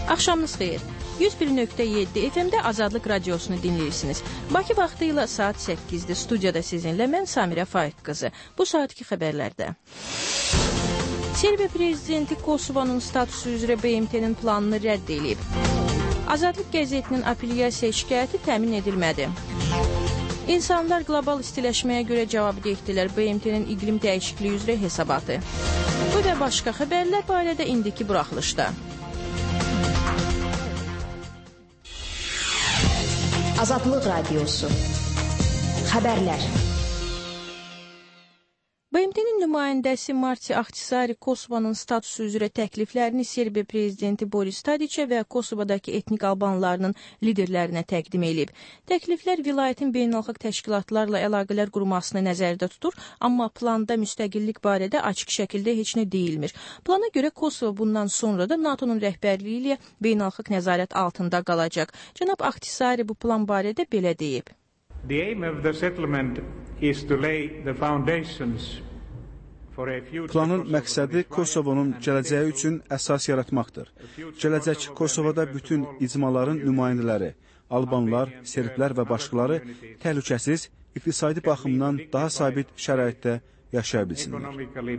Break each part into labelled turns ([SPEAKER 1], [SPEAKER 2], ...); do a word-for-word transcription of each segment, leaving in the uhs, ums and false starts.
[SPEAKER 1] Axşamınız xeyir. yüz bir nöqtə yeddi F M-də Azadlıq Radiosunu dinləyirsiniz. Bakı vaxtı ilə saat səkkizdə studiyada sizinlə mən Samirə Faiq qızı. Bu saatki xəbərlərdə. Serbiya prezidenti Kosovanın statusu üzrə B M T-nin planını rədd edib. Azadlıq qəzetinin apellyasiya şikayəti təmin edilmədi. İnsanlar qlobal istiləşməyə görə cavabdehdirlər B M T-nin iqlim dəyişikliyi üzrə hesabatı. Bu və başqa xəbərlər barədə indiki buraxılışda.
[SPEAKER 2] Azadlıq Radiosu. Xəbərlər.
[SPEAKER 1] B M T-nin nümayəndəsi Marti Ahtisaari Kosovanın statusu üzrə təkliflərini Serbiya prezidenti Boris Tadiçə və Kosovadakı etnik albanlarının liderlərinə təqdim edib. Təkliflər vilayətin beynəlxalq təşkilatlarla əlaqələr qurmasını nəzərdə tutur, amma planda müstəqillik barədə açıq şəkildə heç nə deyilmir. Plana görə Kosova bundan sonra da NATO'nun rəhbərliyi ilə beynəlxalq nəzarət altında qalacaq. Cənab Ahtisaari bu plan barədə belə deyib.
[SPEAKER 3] The aim of the settlement is to lay the foundations.
[SPEAKER 4] Planın məqsədi Kosovonun gələcəyi üçün əsas yaratmaqdır. Gələcək Kosovada bütün icmaların nümayəndələri, albanlar, serblər və başqaları təhlükəsiz, iqtisadi baxımdan daha sabit şəraitdə yaşaya bilsinlər.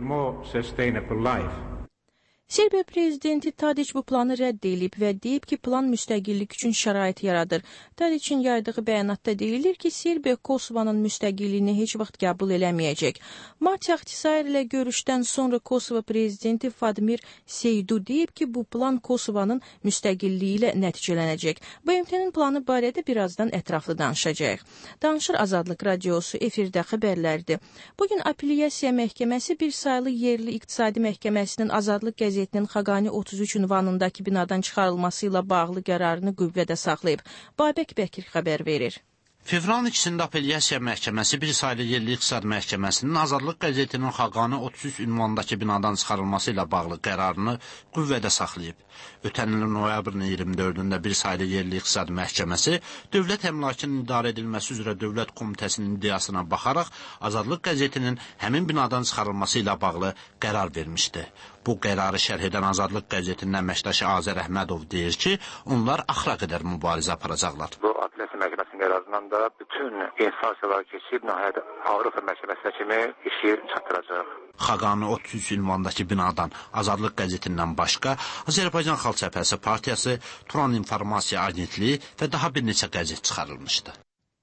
[SPEAKER 1] Serbiya prezidenti Tadiç bu planı rədd edib və deyib ki, plan müstəqillik üçün şərait yaradır. Tadiçin yaydığı bəyanatda deyilir ki, Serbiya Kosovanın müstəqilliyini heç vaxt qəbul eləməyəcək. Marti Ahtisaari ilə görüşdən sonra Kosova prezidenti Fadimir Seydu deyib ki, bu plan Kosovanın müstəqilliyi ilə nəticələnəcək. B M T-nin planı barədə birazdan ətraflı danışacaq. Danışır Azadlıq Radiosu efirdə xəbərlərdir. Bugün apellyasiya məhkəməsi bir saylı yerli iqtisadi məhkəməsinin Azadlıq qəzetinin Xaqani otuz üç ünvanındakı binadan çıxarılması ilə bağlı qərarını qüvvədə saxlayıb. Babək Bəkir xəbər verir.
[SPEAKER 5] Fevralın ikisində apellyasiya məhkəməsi bir saylı yerli iqtisad məhkəməsinin Azadlıq qəzetinin Xaqani otuz üç ünvanındakı binadan çıxarılması ilə bağlı qərarını qüvvədə saxlayıb. Ötən ilin noyabrın iyirmi dördündə bir saylı yerli iqtisad məhkəməsi dövlət əmlakının idarə edilməsi üzrə Dövlət Komitəsinin iddiasına baxaraq Azadlıq qəzetinin həmin binadan çıxarılması ilə bağlı qərar vermişdi. Bu qərarı şərh edən Azadlıq qəzetinin əməkdaşı Azər Əhmədov deyir ki, onlar axıra qədər mübarizə aparacaqlar.
[SPEAKER 6] Bu apellyasiya məhkəməsinin qərarından da bütün instansiyalar keçib nəhayət Avropa məhkəməsinə kimi işi çatdıracaq.
[SPEAKER 5] Xaqani otuz üç ünvandakı binadan Azadlıq qəzetindən başqa Azərbaycan Xalq Cəbhəsi Partiyası, Turan İnformasiya Agentliyi və daha bir neçə qəzet çıxarılmışdı.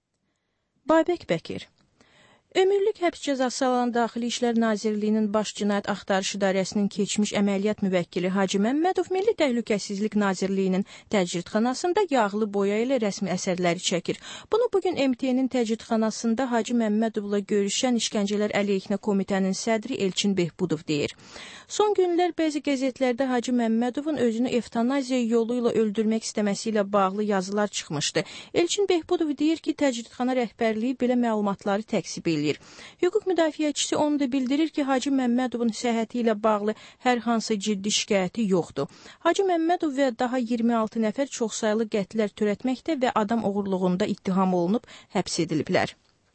[SPEAKER 1] Babək Bəkir. Ömürlük həbs cəzası alan Daxili İşlər Nazirliyinin Baş Cinayət Axtarış İdarəsinin keçmiş əməliyyat müvəkkili Hacı Məmmədov Milli Təhlükəsizlik Nazirliyinin təcridxanasında yağlı boya ilə rəsmi əsərləri çəkir. Bunu bugün M T-nin təcridxanasında Hacı Məmmədovla görüşən İşgəncələr əleyhinə komitənin sədri Elçin Behbudov deyir. Son günlər bəzi qəzetlərdə Hacı Məmmədovun özünü evtanaziya yolu ilə öldürmək istəməsi ilə bağlı yazılar çıxmışdı. Elçin Behbudov deyir ki, təcridxana rəhbərliyi belə məlumatları təksib edir. Hüquq müdafiəçisi onu da bildirir ki, Hacı Məmmədovun səhhəti ilə bağlı hər hansı ciddi şikayəti yoxdur. Hacı Məmmədov və daha iyirmi altı nəfər çoxsaylı qətlər törətməkdə və adam oğurluğunda ittiham olunub həbs ediliblər.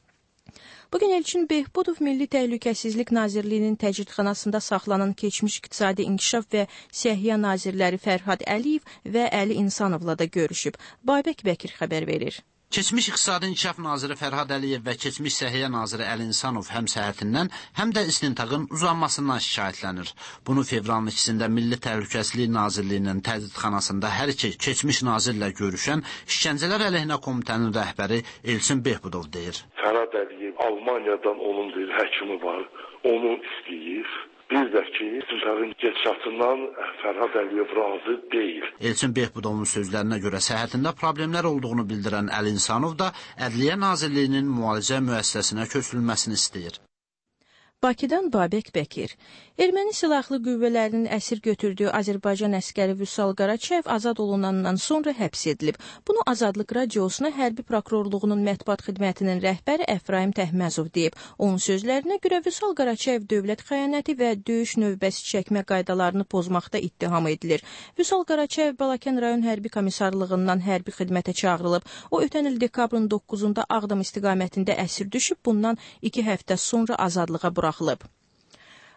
[SPEAKER 1] Bugün Elçin Behbudov Milli Təhlükəsizlik Nazirliyinin təcridxanasında saxlanan keçmiş iqtisadi inkişaf və səhiyyə nazirləri Fərhad Əliyev və Əli İnsanovla da görüşüb. Babək Bəkir xəbər verir.
[SPEAKER 5] Keçmiş İqtisadi İnkişaf Naziri Fərhad Əliyev və keçmiş Səhiyyə Naziri Əli İnsanov həm səhhətindən, həm də istintaqın uzanmasından şikayətlənir. Bunu fevralın ikisində Milli Təhlükəsizlik Nazirliyinin təcridxanasında hər iki keçmiş nazirlə görüşən İşgəncələr əleyhinə komitənin rəhbəri Elçin Behbudov deyir.
[SPEAKER 7] Fərhad Əliyev Almaniyadan onun bir həkimi var, onu istəyir. Bir də ki, istintaqın gedişatından Fərhad Əliyev razı deyil.
[SPEAKER 5] Elçin Behbudovun sözlərinə görə səhhətində problemlər olduğunu bildirən Əli İnsanov da Ədliyyə Nazirliyinin müalicə müəssisəsinə köçürülməsini istəyir.
[SPEAKER 1] Bakıdan Babək Bəkir. Erməni silahlı qüvvələrinin əsir götürdüyü Azərbaycan əskəri Vüsal Qaraçayev azad olunandan sonra həbs edilib. Bunu Azadlıq Radiosuna Hərbi Prokurorluğunun mətbuat xidmətinin rəhbəri Əfraim Təhməzov deyib. Onun sözlərinə görə Vüsal Qaraçayev dövlət xəyanəti və döyüş növbəsi çəkmə qaydalarını pozmaqda ittiham edilir. Vüsal Qaraçayev Balakən rayon hərbi komissarlığından hərbi xidmətə çağırılıb. O ötən il dekabrın doqquzunda Ağdam istiqamətində əsir düşüb, bundan iki həftə sonra azadlığa buraxılıb.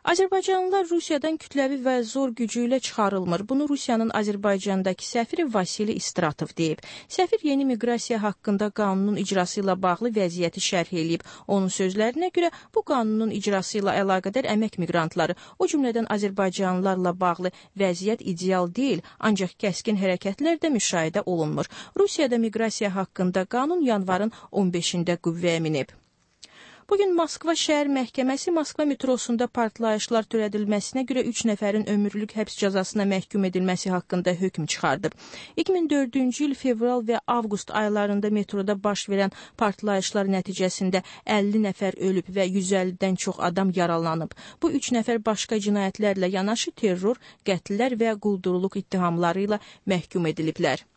[SPEAKER 1] Azərbaycanlılar Rusiyadan kütləvi və zor gücü ilə çıxarılmır. Bunu Rusiyanın Azərbaycandakı səfiri Vasili İstratov deyib. Səfir yeni miqrasiya haqqında qanunun icrası ilə bağlı vəziyyəti şərh eləyib. Onun sözlərinə görə bu qanunun icrası ilə əlaqədar əmək miqrantları, o cümlədən Azərbaycanlılarla bağlı vəziyyət ideal deyil, ancaq kəskin hərəkətlər də müşahidə olunmur. Rusiyada miqrasiya haqqında qanun yanvarın on beşində qüvvəyə minib. Bugün Moskva şəhər məhkəməsi Moskva metrosunda partlayışlar törədilməsinə görə üç nəfərin ömürlük həbs cəzasına məhkum edilməsi haqqında hökm çıxardıb. iki min dördüncü il fevral və avqust aylarında metroda baş verən partlayışlar nəticəsində əlli nəfər ölüb və yüz əllidən çox adam yaralanıb. Bu üç nəfər başqa cinayətlərlə yanaşı terror, qətllər və quldurluq ittihamları ilə məhkum ediliblər.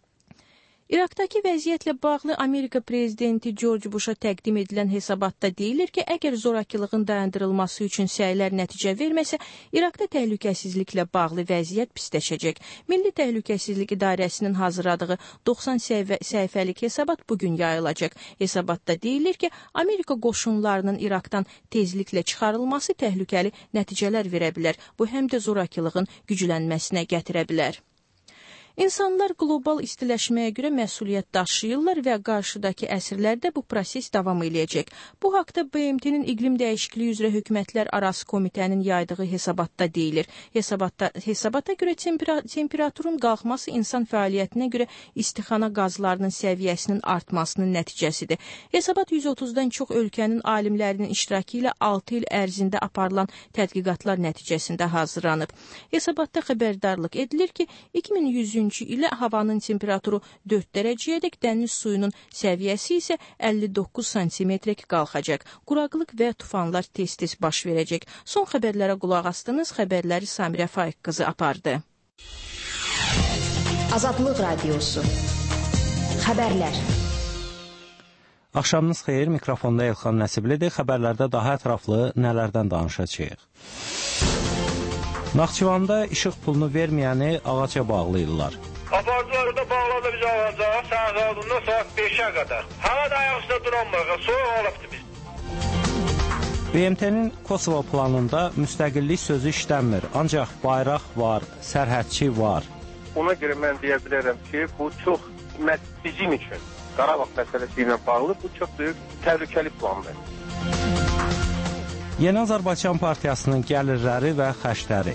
[SPEAKER 1] İraqdakı vəziyyətlə bağlı Amerika prezidenti George Bush'a təqdim edilən hesabatda deyilir ki, əgər zorakılığın dayandırılması üçün səylər nəticə verməsə, İraqda təhlükəsizliklə bağlı vəziyyət pisləşəcək. Milli Təhlükəsizlik İdarəsinin hazırladığı doxsan səhifəlik hesabat bugün yayılacaq. Hesabatda deyilir ki, Amerika qoşunlarının İraqdan tezliklə çıxarılması təhlükəli nəticələr verə bilər. Bu həm də zorakılığın güclənməsinə gətirə bilər. İnsanlar qlobal istiləşməyə görə məsuliyyət daşıyırlar və qarşıdakı əsrlərdə bu proses davam eləyəcək. Bu haqda B M T-nin iqlim dəyişikliyi üzrə hökumətlər arası komitənin yaydığı hesabatda deyilir. Hesabatda, hesabata görə temperaturun qalxması insan fəaliyyətinə görə istixana qazlarının səviyyəsinin artmasının nəticəsidir. Hesabat yüz otuzdan çox ölkənin alimlərinin iştirakı ilə altı il ərzində aparılan tədqiqatlar nəticəsində hazırlanıb. Hesabatda xəbərdarlıq edilir ki, iki min yüzüncü ilə havanın temperaturu dörd dərəcəyədək, dəniz suyunun səviyyəsi isə əlli doqquz santimetrik qalxacaq. Quraqlıq və tufanlar tez-tez baş verəcək. Son xəbərlərə qulaq astınız, xəbərləri Samirə Faiq qızı apardı.
[SPEAKER 2] Azadlıq Radiosu. Xəbərlər.
[SPEAKER 8] Axşamınız xeyir, mikrofonda Elxan Nəsiblidir. Xəbərlərdə daha ətraflı nələrdən danışacağıq. Naxçıvanda işıq pulunu verməyəni ağaca bağlayırlar.
[SPEAKER 9] Aparıcıları da bağladı biz ağaca, saat altından saat beşə qədər. Hava da ayaq üstə duranmır, soğuk olubdu biz.
[SPEAKER 8] B M T-nin Kosovo planında müstəqillik sözü işlənmir, ancaq bayraq var, sərhədçi var.
[SPEAKER 6] Ona görə mən deyə bilərəm ki, bu çox bizim üçün, Qarabağ məsələsi ilə bağlı bu çox böyük təhlükəli plandır.
[SPEAKER 8] Yeni Azərbaycan Partiyasının gəlirləri və xərcləri.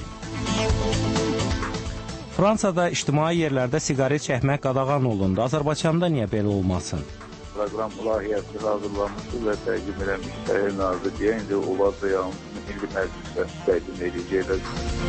[SPEAKER 8] Fransada ictimai yerlərdə siqaret çəkmək qadağan olundu. Azərbaycanda niyə belə olmasın?
[SPEAKER 10] Proqram layihəsi hazırlanmışdı və təqdim edilmiş Səhiyyə Nazirliyə indi onlar da yalnız Milli Məclisə təqdim edəcəklər.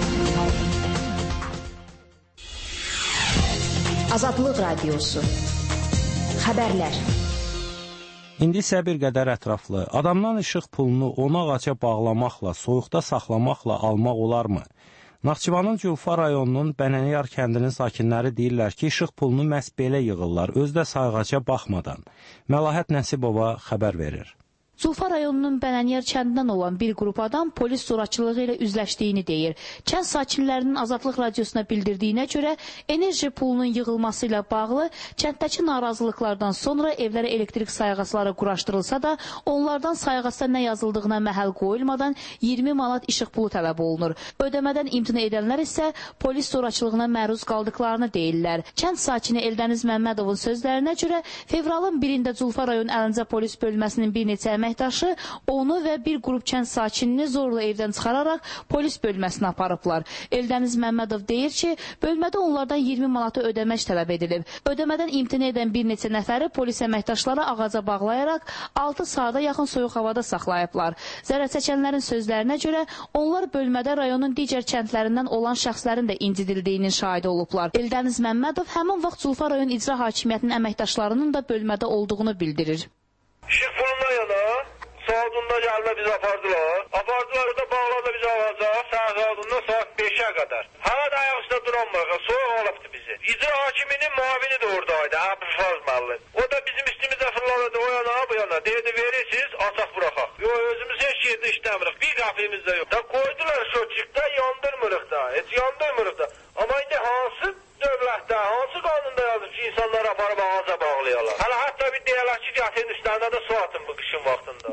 [SPEAKER 2] Azadlıq Radiosu. Xəbərlər.
[SPEAKER 8] İndi isə bir qədər ətraflı. Adamdan işıq pulunu onu ağaca bağlamaqla, soyuqda saxlamaqla almaq olarmı? Naxçıvanın Gülfar rayonunun Bənəniyar kəndinin sakinləri deyirlər ki, işıq pulunu məhz belə yığırlar, özü də sayğaca baxmadan. Məlahət Nəsibova xəbər verir.
[SPEAKER 11] Zulfa rayonunun Bənəniyar kəndindən olan bir qrup adam polis zorakılığı ilə üzləşdiyini deyir. Kənd sakinlərinin Azadlıq Radiosuna bildirdiyinə görə enerji pulunun yığılması ilə bağlı kənddəki narazılıqlardan sonra evlərə elektrik sayğacları quraşdırılsa da, onlardan sayğacda nə yazıldığına məhəl qoyulmadan iyirmi manat işıq pulu tələb olunur. Ödəmədən imtina edənlər isə polis zorakılığına məruz qaldıqlarını deyirlər. Kənd sakini Eldəniz Məmmədovun sözlərinə görə fevralın birində Zulfa rayon Əlincə polis bölməsinin bir neçə əməkdaşı onu və bir qrup kənd sakinini zorla evdən çıxararaq polis bölməsinə aparıblar. Eldəniz Məmmədov deyir ki, bölmədə onlardan iyirmi manatı ödəmək tələb edilib. Ödəmədən imtina edən bir neçə nəfəri polis əməkdaşları ağaca bağlayaraq altı saata yaxın soyuq havada saxlayıblar. Zərər çəkənlərin sözlərinə görə onlar bölmədə rayonun digər kəndlərindən olan şəxslərin də incidildiyinin şahidi olublar. Eldəniz Məmmədov həmin vaxt Zulfa rayon icra hakimiyyətinin əməkdaşlarının da bölmədə olduğunu bildirir.
[SPEAKER 9] İşıq pulundan yana saatında gəlmə bizi apardılar. Apardıları da bağladı bizi ağaca saat altından saat beşə qədər. Hava da ayaq üstə duranmır, soğuk olubdu bizi. İcra hakiminin muavini də oradaydı, Abdül Fazmallı. O da bizim üstümüzə fırladı, o yana bu yana. Dedi verirsiniz, açaq bıraxaq. Yox, özümüz heç yerdə işləmirik, bir qapımız da yox. Da qoydular şoçikdə, yandırmırıq da, heç yandırmırıq da. Amma indi hansı dövlətdə, hansı qanunda yazır ki, insanlar aparıb ağaca bağlayarlar? Hələ hətta bir deyərlər ki, gətirin üstlərində də su atın bu qışın vaxtında.
[SPEAKER 11] Eldəniz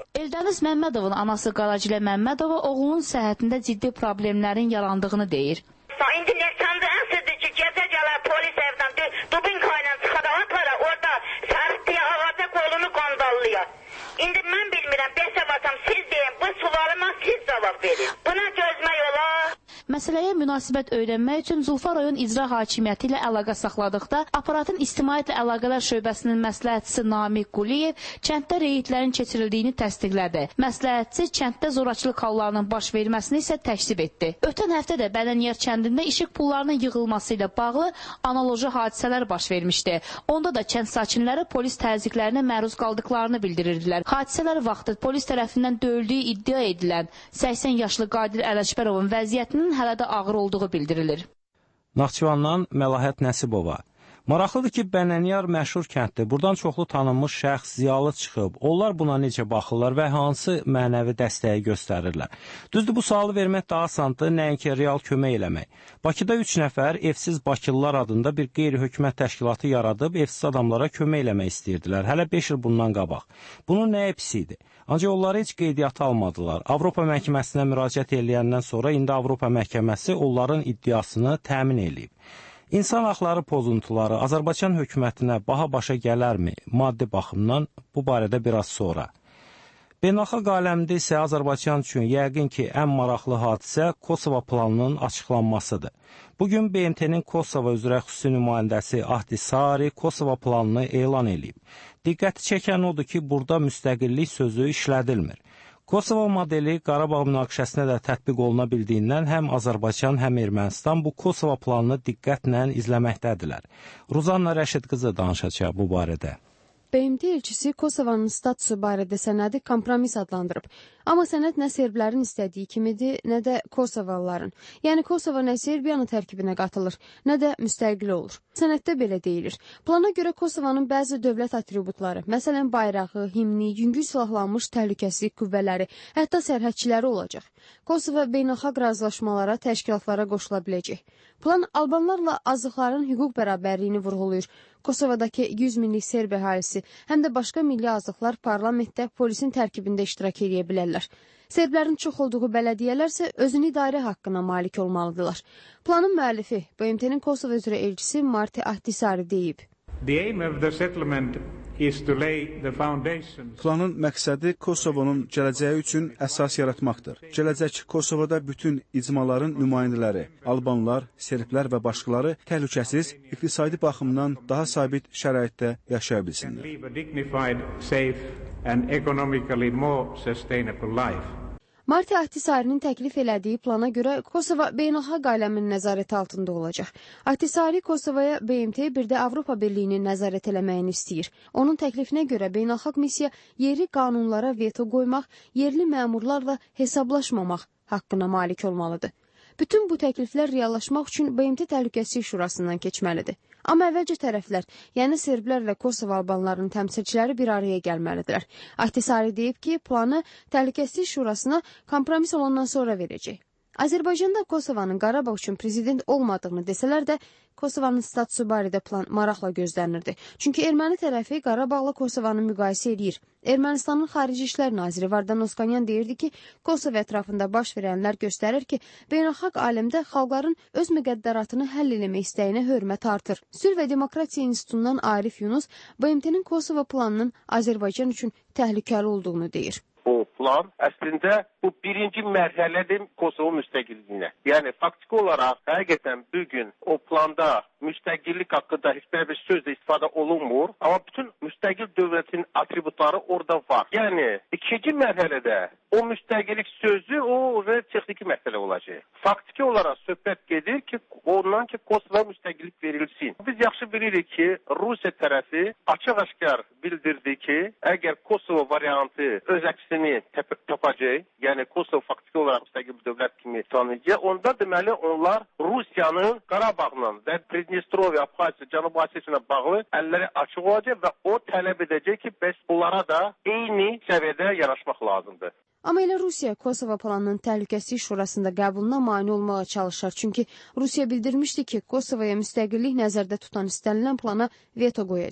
[SPEAKER 11] Dəniz Məmmədovun anası Qaracilə Məmmədova oğlunun səhhətində ciddi problemlərin yarandığını deyir.
[SPEAKER 12] İndi Neçəndə əsrdir ki, gecə gələr polis evdən dubinka ilə çıxar atlara, orada sərtdiyə ağaca qolunu qandallıyor. İndi mən bilmirəm, beş avatam siz deyin, bu sualıma siz cavab verin. Buna gözmək olar.
[SPEAKER 11] Məsələyə münasibət öyrənmək üçün Zulfa rayon icra hakimiyyəti ilə əlaqə saxladıqda aparatın İctimaiyyətlə Əlaqələr şöbəsinin məsləhətçisi Namiq Quliyev kənddə reydlərin keçirildiyini təsdiqlədi. Məsləhətçi kənddə zorakılıq hallarının baş verməsini isə təksib etdi. Ötən həftə də Bədəniyar kəndində işıq pullarının yığılması ilə bağlı analoji hadisələr baş vermişdi. Onda da kənd sakinləri polis təzyiqlərinə məruz qaldıqlarını bildirirdilər. Hadisələr vaxtı polis tərəfindən döyüldüyü iddia edilən səksən yaşlı Qadir Ələkbərovun vəziyyətinin hələ də ağır olduğu bildirilir.
[SPEAKER 8] Naxçıvandan Məlahət Nəsibova. Maraqlıdır ki, Bənəniyar məşhur kənddir. Buradan çoxlu tanınmış şəxs, ziyalı çıxıb. Onlar buna necə baxırlar və hansı mənəvi dəstəyi göstərirlər? Düzdür, bu sualı vermək daha asandır, nəinki real kömək eləmək. Bakıda üç nəfər evsiz Bakılılar adında bir qeyri-hökumət təşkilatı yaradıb, evsiz adamlara kömək eləmək istəyirdilər. Hələ beş il bundan qabaq. Bunun nəyə pis idi? Ancaq onları heç qeydiyyata almadılar. Avropa məhkəməsinə müraciət eləyəndən sonra indi Avropa məhkəməsi onların iddiasını təmin eləyib. İnsan haqları pozuntuları Azərbaycan hökumətinə baha başa gələrmi? Maddi baxımdan bu barədə biraz sonra. Beynəlxalq aləmdə isə Azərbaycan üçün yəqin ki, ən maraqlı hadisə Kosovo planının açıqlanmasıdır. Bugün B M T-nin Kosovo üzrə xüsusi nümayəndəsi Ahtisari Kosovo planını elan edib. Diqqəti çəkən odur ki, burada müstəqillik sözü işlədilmir. Kosovo modeli Qarabağ münaqişəsinə də tətbiq oluna bildiyindən həm Azərbaycan, həm Ermənistan bu Kosovo planını diqqətlə izləməkdədirlər. Ruzanna Rəşid qızı danışacaq bu barədə.
[SPEAKER 13] B M T elçisi Kosovanın statusu barədə sənədi kompromis adlandırıb. Amma sənəd nə serblərin istədiyi kimidir, nə də Kosovalıların. Yəni Kosovo nə Serbiyanın tərkibinə qatılır, nə də müstəqil olur. Sənəddə belə deyilir. Plana görə Kosovanın bəzi dövlət atributları, məsələn bayrağı, himni, yüngül silahlanmış təhlükəsizlik qüvvələri, hətta sərhədçiləri olacaq. Kosovo beynəlxalq razılaşmalara, təşkilatlara qoşula biləcək. Plan Albanlarla azıqların hüquq bərabərliyini vurğulayır. Kosovadakı yüz minlik Serb əhalisi, həm də başqa milli azıqlar parlamentdə polisin tərkibində iştirak edə bilərlər. Serblərin çox olduğu bələdiyyələr isə özünü idarə haqqına malik olmalıdırlar. Planın müəllifi B M T-nin Kosovo üzrə elçisi Marti Ahtisari deyib.
[SPEAKER 3] The aim of the settlement is to lay the foundations.
[SPEAKER 4] Planın məqsədi Kosovonun gələcəyi üçün əsas yaratmaqdır. Gələcək Kosovoda bütün icmaların nümayəndələri, Albanlar, Serblər və başqaları təhlükəsiz, iqtisadi baxımdan daha sabit şəraitdə yaşaya bilsinlər.
[SPEAKER 3] Live a dignified, safe and economically more sustainable life.
[SPEAKER 13] Marti Ahtisari'nin təklif elədiyi plana görə Kosovo beynəlxalq aləmin nəzarəti altında olacaq. Ahtisari Kosovoya B M T bir də Avropa Birliyinin nəzarət eləməyini istəyir. Onun təklifinə görə beynəlxalq missiya yeri qanunlara veto qoymaq, yerli məmurlarla hesablaşmamaq haqqına malik olmalıdır. Bütün bu təkliflər reallaşmaq üçün B M T Təhlükəsizlik Şurasından keçməlidir. Amma əvvəlcə tərəflər, yəni serblərlə Kosovo albanlarının təmsilçiləri bir araya gəlməlidirlər. Ahtisari deyib ki, planı Təhlükəsizlik Şurasına kompromis olandan sonra verəcək. Azərbaycanda Kosovanın Qarabağ üçün prezident olmadığını desələr də, Kosovanın statusu barədə plan maraqla gözlənirdi. Çünki erməni tərəfi Qarabağla Kosovanı müqayisə edir. Ermənistanın Xarici İşlər naziri Vardan Oskanyan deyirdi ki, Kosovo ətrafında baş verənlər göstərir ki, beynəlxalq aləmdə xalqların öz müqəddəratını həll eləmək istəyinə hörmət artır. Sülh və Demokratiya İnstitutundan Arif Yunus B M T-nin Kosovo planının Azərbaycan üçün təhlükəli olduğunu deyir.
[SPEAKER 6] Bu plan əslində bu birinci mərhələdir Kosovo müstəqilliyinə. Yəni faktiki olaraq həqiqətən bugün o planda müstəqillik haqqında heç bir söz də istifadə olunmur, amma bütün müstəqil dövlətin atributları orada var. Yəni ikinci mərhələdə o müstəqillik sözü o və texniki məsələ olacaq. Faktiki olaraq söhbət gedir ki, ondan ki Kosovo müstəqillik verilsin. Biz yaxşı bilirik ki, Rusiya tərəfi açıq-aşkar bildirdi ki, əgər Kosovo variantı öz əksini tapacaq, yəni Kosovo faktiki olaraq müstəqil bir dövlət kimi tanıyacaq, onda deməli onlar Rusiyanın Qarabağla və Pridnestroviya, Abxaziya, Cənubi Osetiya bağlı əlləri açıq olacaq və o tələb edəcək ki, bəs bunlara da eyni səviyyədə yanaşmaq lazımdır.
[SPEAKER 13] Amma elə Rusiya Kosovo planının Təhlükəsizlik Şurasında qəbuluna mane olmağa çalışır. Çünki Rusiya bildirmişdi ki, Kosovoya müstəqillik nəzərdə tutan istənilən plana veto qoyacaq.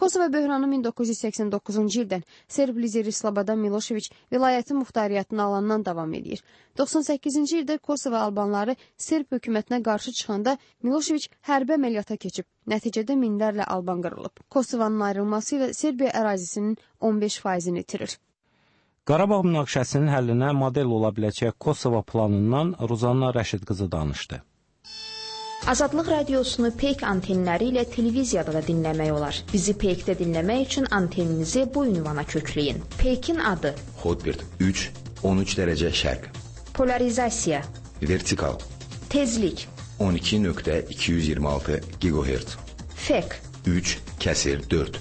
[SPEAKER 13] Kosova böhranı min doqquz yüz səksən doqquzuncu ildən Serb lideri Slobodan Milošević vilayətin muxtariyyatını alandan davam edir. doxsan səkkizinci ildə Kosova albanları Serb hökumətinə qarşı çıxanda Milošević hərbi əməliyyata keçib. Nəticədə minlərlə alban qırılıb. Kosovanın ayrılması ilə Serbiya ərazisinin on beş faizini itirir.
[SPEAKER 8] Qarabağ münaqişəsinin həllinə model ola biləcək Kosova planından Ruzanna Rəşid qızı danışdı.
[SPEAKER 2] Azadlıq radiosunu Peyk antenləri ilə televiziyada da dinləmək olar. Bizi Peykdə dinləmək üçün anteninizi bu ünvana kökləyin. Peykin adı:
[SPEAKER 14] Hotbird üç on üç dərəcə şərq.
[SPEAKER 2] Polarizasiya:
[SPEAKER 14] Vertikal.
[SPEAKER 2] Tezlik:
[SPEAKER 14] on iki nöqtə iki yüz iyirmi altı gigahertz.
[SPEAKER 2] Fek:
[SPEAKER 14] üç kəsir dörd.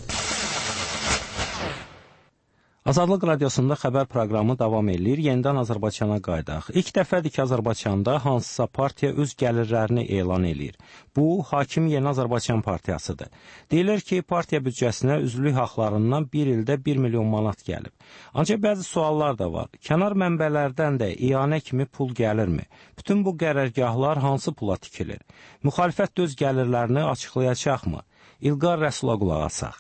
[SPEAKER 8] Azadlıq radiosunda xəbər proqramı davam edir. Yenidən Azərbaycana qaydaq. İlk dəfədir ki, Azərbaycanda hansısa partiya öz gəlirlərini elan edir. Bu, Hakim Yeni Azərbaycan partiyasıdır. Deyilir ki, partiya büdcəsinə üzvlük haqlarından bir ildə bir milyon manat gəlib. Ancaq bəzi suallar da var. Kənar mənbələrdən də iyanə kimi pul gəlirmi? Bütün bu qərargahlar hansı pula tikilir? Müxalifət öz gəlirlərini açıqlayacaqmı? İlqar Rəsula qulaq asaq.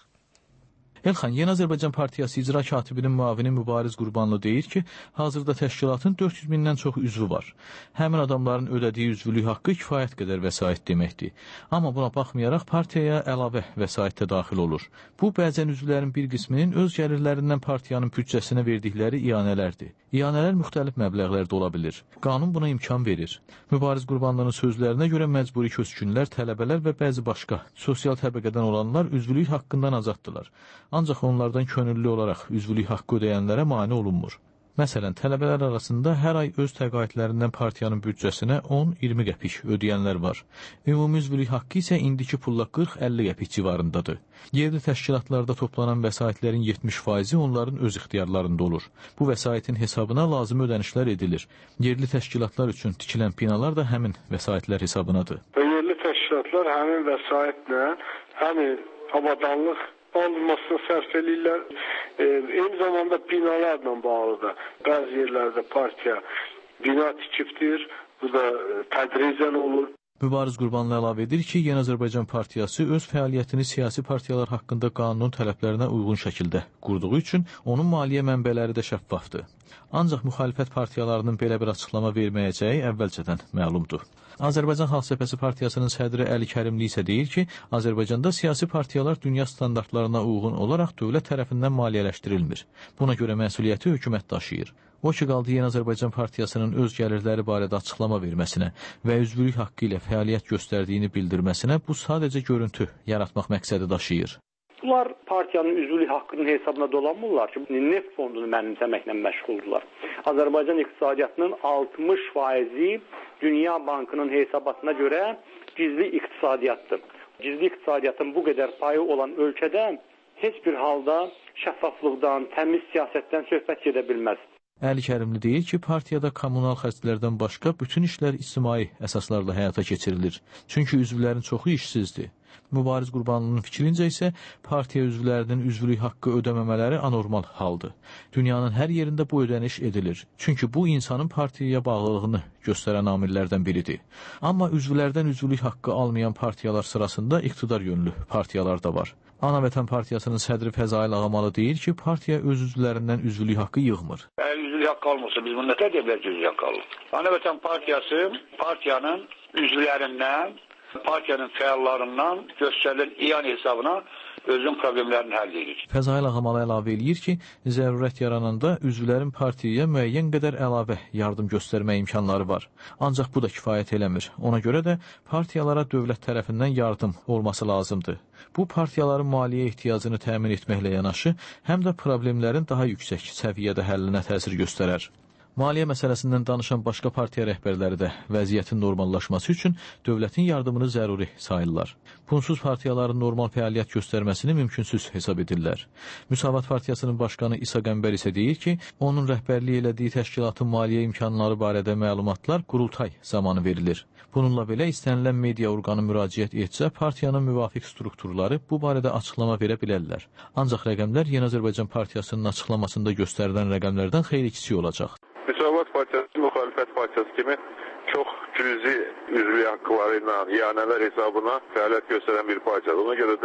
[SPEAKER 15] Elxan, Yeni Azərbaycan Partiyası icra katibinin müavini Mübariz Qurbanlı deyir ki, hazırda təşkilatın dörd yüz mindən çox üzvü var. Həmin adamların ödədiyi üzvülük haqqı kifayət qədər vəsait deməkdir. Amma buna baxmayaraq partiyaya əlavə vəsait də daxil olur. Bu, bəzən üzvlərin bir qisminin öz gəlirlərindən partiyanın büdcəsinə verdikləri iyanələrdir. İyanələr müxtəlif məbləğlərdə ola bilir. Qanun buna imkan verir. Mübariz Qurbanlının sözlərinə görə məcburi köçkünlər, tələbələr və bəzi başqa sosial təbəqədən olanlar üzvülük haqqından azaddılar. Ancaq onlardan könüllü olaraq üzvülük haqqı ödəyənlərə mane olunmur. Məsələn, tələbələr arasında hər ay öz təqaüdlərindən partiyanın büdcəsinə on iyirmi qəpik ödəyənlər var. Ümumi üzvülük haqqı isə indiki pulla qırx əlli qəpik civarındadır. Yerli təşkilatlarda toplanan vəsaitlərin yetmiş faizi onların öz ixtiyarlarında olur. Bu vəsaitin hesabına lazım ödənişlər edilir. Yerli təşkilatlar üçün tikilən binalar da həmin vəsaitlər hesabınadır.
[SPEAKER 7] Yerli təşkilatlar həmin vəsaitlə həmin avadanlıq alınmasını sərf edirlər. E, eyni zamanda binalarla bağlıdır. Bəzi yerlərdə partiya bina tikibdir. Bu da tədricən olur.
[SPEAKER 15] Mübariz Qurbanlı əlavə edir ki, Yeni Azərbaycan Partiyası öz fəaliyyətini siyasi partiyalar haqqında qanunun tələblərinə uyğun şəkildə qurduğu üçün onun maliyyə mənbələri də şəffafdır. Ancaq müxalifət partiyalarının belə bir açıqlama verməyəcəyi əvvəlcədən məlumdur. Azərbaycan Xalq Cəbhəsi Partiyasının sədri Əli Kərimli isə deyir ki, Azərbaycanda siyasi partiyalar dünya standartlarına uyğun olaraq dövlət tərəfindən maliyyələşdirilmir. Buna görə məsuliyyəti hökumət daşıyır. O ki, qaldı Yeni Azərbaycan Partiyasının öz gəlirləri barədə açıqlama verməsinə və üzvülük haqqı ilə fəaliyyət göstərdiyini bildirməsinə bu sadəcə görüntü yaratmaq məqsədi daşıyır.
[SPEAKER 16] Bunlar partiyanın üzvülük haqqının hesabına dolanmırlar ki, neft fondunu mənimsəməklə məşğuldurlar. Azərbaycan iqtisadiyyatının altmış faizi Dünya Bankının hesabatına görə gizli iqtisadiyyatdır. Gizli iqtisadiyyatın bu qədər payı olan ölkədə heç bir halda şəffaflıqdan, təmiz siyasətdən söhbət gedə bilməz.
[SPEAKER 15] Əli Kərimli deyir ki, partiyada kommunal xərclərdən başqa bütün işlər ictimai əsaslarla həyata keçirilir. Çünki üzvlərin çoxu işsizdir. Mübariz Qurbanlının fikrincə isə partiya üzvlərinin üzvülük haqqı ödəməmələri anormal haldır. Dünyanın hər yerində bu ödəniş edilir. Çünki bu insanın partiyaya bağlılığını göstərən amillərdən biridir. Amma üzvlərdən üzvülük haqqı almayan partiyalar sırasında iqtidar yönlü partiyalar da var. Ana Vətən Partiyasının sədri Fəzail Ağamalı deyir ki, partiya öz üzvlərindən üzvülük haqqı yığmır.
[SPEAKER 17] Əgər üzvülük haqqı almırsa, biz bunu nə tədbir edək üzvülük haqqı alır? Ana Vətən Partiyası partiyanın üzvlərindən, partiyanın fəallarından göstərilən iyan hesabına özün problemlərini həll edir.
[SPEAKER 15] Fəzail Ağamalı əlavə eləyir ki, zərurət yarananda üzvlərin partiyaya müəyyən qədər əlavə yardım göstərmə imkanları var. Ancaq bu da kifayət eləmir. Ona görə də partiyalara dövlət tərəfindən yardım olması lazımdır. Bu, partiyaların maliyyə ehtiyacını təmin etməklə yanaşı, həm də problemlərin daha yüksək səviyyədə həllinə təsir göstərər. Maliyyə məsələsindən danışan başqa partiya rəhbərləri də vəziyyətin normallaşması üçün dövlətin yardımını zəruri sayırlar. Bunsuz partiyaların normal fəaliyyət göstərməsini mümkünsüz hesab edirlər. Müsavat Partiyasının başqanı İsa Qəmbər isə deyir ki, onun rəhbərliyi elədiyi təşkilatın maliyyə imkanları barədə məlumatlar qurultay zamanı verilir. Bununla belə istənilən media orqanı müraciət etsə, partiyanın müvafiq strukturları bu barədə açıqlama verə bilərlər. Ancaq rəqəmlər Yeni Azərbaycan Partiyasının açıqlamasında göstərilən rəqəmlərdən xeyli kiçik olacaq.
[SPEAKER 7] Müsavat Partiyası, müxalifət partiyası kimi çox cüzi üzvlük haqqıları ilə iyanələr hesabına fəaliyyət göstərən bir partiyadır. Ona görə də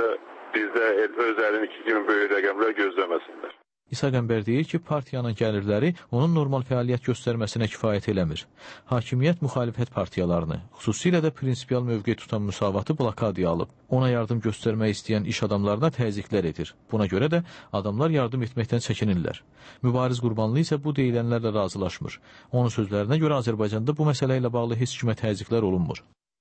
[SPEAKER 18] bizdə öz əlindəki kimi böyük rəqəmlər gözləməsinlər.
[SPEAKER 15] İsa Qəmbər deyir ki, partiyanın gəlirləri onun normal fəaliyyət göstərməsinə kifayət eləmir. Hakimiyyət müxalifət partiyalarını, xüsusilə də prinsipial mövqe tutan Müsavatı blokadiya alıb. Ona yardım göstərmək istəyən iş adamlarına təzyiqlər edir. Buna görə də adamlar yardım etməkdən çəkinirlər. Mübariz Qurbanlı isə bu deyilənlərlə razılaşmır. Onun sözlərinə görə Azərbaycanda bu məsələ ilə bağlı heç kimə təzyiqlər olunmur.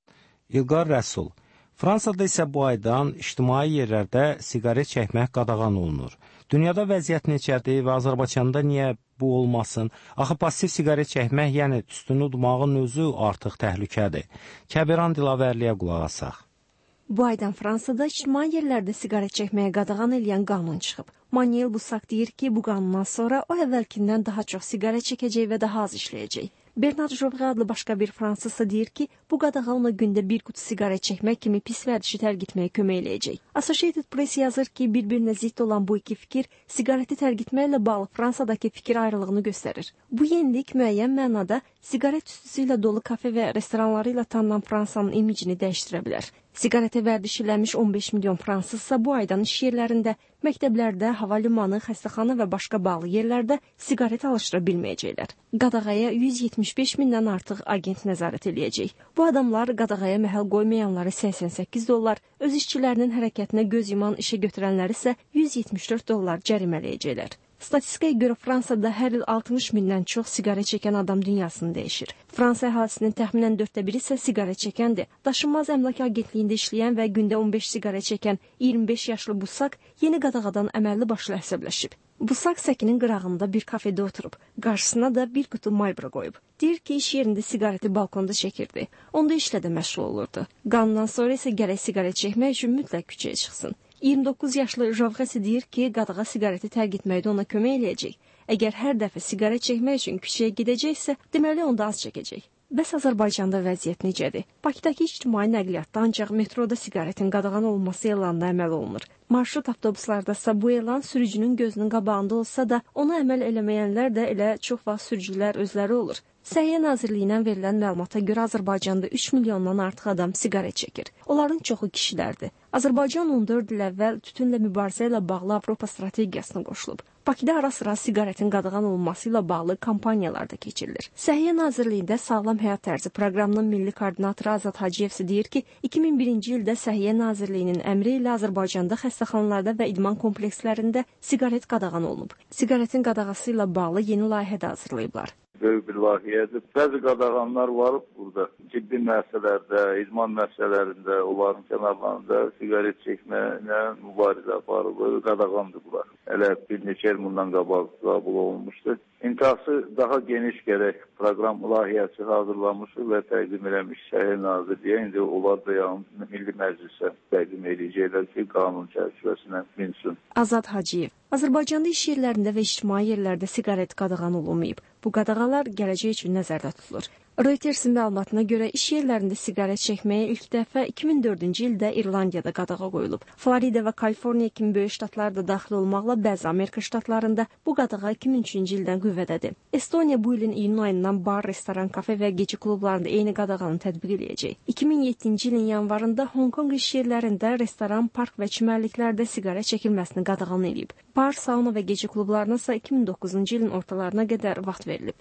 [SPEAKER 8] İlqar Rəsul, Fransada isə bu aydan ictimai yerlərdə siqaret çəkmək qadağan olunur. Dünyada vəziyyət necədir və Azərbaycanda niyə bu olmasın? Axı passiv siqaret çəkmək, yəni tüstünü udmağın özü artıq təhlükədir. Kəbiran Dilavərliyə qulaq asaq.
[SPEAKER 19] Bu aydan Fransada ictimai yerlərdə siqaret çəkməyə qadağan eləyən qanun çıxıb. Manuel Bussak deyir ki, bu qanundan sonra o əvvəlkindən daha çox siqaret çəkəcək və daha az işləyəcək. Bernard Jovre adlı başqa bir fransızsa deyir ki, bu qadağan ona gündə bir qutu siqaret çəkmək kimi pis vərdişi tərk etməyə kömək eləyəcək. Associated Press yazır ki, bir-birinə zidd olan bu iki fikir siqareti tərk etməklə bağlı Fransadakı fikir ayrılığını göstərir. Bu yenilik müəyyən mənada siqaret tüstüsü ilə dolu kafe və restoranları ilə tanınan Fransanın imicini dəyişdirə bilər. Siqaretə vərdiş eləmiş on beş milyon fransızsa bu aydan iş yerlərində, məktəblərdə, hava limanı, xəstəxana və başqa bağlı yerlərdə siqaret alışdıra bilməyəcəklər. Qadağaya yüz yetmiş beş mindən artıq agent nəzarət eləyəcək. Bu adamlar qadağaya məhəl qoymayanları səksən səkkiz dollar, öz işçilərinin hərəkətinə göz yuman işə götürənləri isə yüz yetmiş dörd dollar cərimələyəcəklər. Statistikaya görə Fransada hər il altmış mindən çox siqaret çəkən adam dünyasını dəyişir. Fransa əhalisinin təxminən dörddə biri isə siqaret çəkəndir. Daşınmaz əmlak agentliyində işləyən və gündə on beş siqaret çəkən iyirmi beş yaşlı Bussak yeni qadağadan əməlli başlı əsəbləşib. Bussak Səkinin qırağında bir kafedə oturub, qarşısına da bir qutu Marlboro qoyub. Deyir ki, iş yerində siqareti balkonda çəkirdi. Onda işlə də məşğul olurdu. Qanundan sonra isə gərək siqaret çəkmək üçün mütləq küçəyə çıxsın. iyirmi doqquz yaşlı Jovre deyir ki, qadağa siqareti tərk etməkdə ona kömək eləyəcək. Əgər hər dəfə siqaret çəkmək üçün küçəyə gedəcəksə, deməli onda az çəkəcək. Bəs Azərbaycanda vəziyyət necədir? Bakıdakı ictimai nəqliyyatda ancaq metroda siqaretin qadağan olunması elanına əməl olunur. Marşrut avtobuslardasa bu elan sürücünün gözünün qabağında olsa da, ona əməl eləməyənlər də elə çox vaxt sürücülər özləri olur. Səhiyyə Nazirliyindən verilən məlumata görə Azərbaycanda üç milyondan artıq adam siqaret çəkir. Onların çoxu kişilərdir. Azərbaycan on dörd il əvvəl tütünlə mübarizə ilə bağlı Avropa strategiyasına qoşulub. Bakıda ara-sıra siqaretin qadağan olunması ilə bağlı kampaniyalar da keçirilir. Səhiyyə Nazirliyində Sağlam Həyat Tərzi proqramının milli koordinatoru Azad Hacıyev deyir ki, iki min birinci ildə Səhiyyə Nazirliyinin əmri ilə Azərbaycanda xəstəxanalarda və idman komplekslərində siqaret qadağan olunub. Siqaretin qadağası ilə bağlı yeni layihə də hazırlayıblar.
[SPEAKER 10] Böyük bir layihədir. Bəzi qadağanlar var burada. Ciddi müəssisələrdə, idman müəssisələrində, onların kənarlarında siqaret çəkməklə mübarizə aparılır, qadağandır bunlar. Hələ bir neçə il bundan qabaq qəbul olunmuşdur. İntihası daha geniş gərək proqram layihəsi hazırlanmışdır və təqdim eləmiş Şəhər Nazirliyə. İndi onlar da yalnız Milli Məclisə təqdim edəcəklər ki, qanun çərçivəsinə minsin.
[SPEAKER 19] Azad Hacıyev, Azərbaycanda iş yerlərində və ictimai yerlərdə siqaret qadağan olunmayıb. Bu qadağalar gələcək üçün nəzərdə tutulur. Reutersin məlumatına görə iş yerlərində siqaret çəkməyə ilk dəfə iki min dördüncü ildə İrlandiyada qadağa qoyulub. Florida və Kaliforniya kimi böyük ştatlar da daxil olmaqla bəzi Amerika ştatlarında bu qadağa iki min üçüncü ildən qüvvədədir. Estoniya bu ilin iyun ayından bar, restoran, kafe və gecə klublarında eyni qadağanı tətbiq edəcək. iki min yeddinci ilin yanvarında Hong Kong iş yerlərində restoran, park və çimərliklərdə siqaret çəkilməsini qadağan edib. Bar, sauna və gecə klublarına isə iki min doqquzuncu ilin ortalarına qədər vaxt verilib.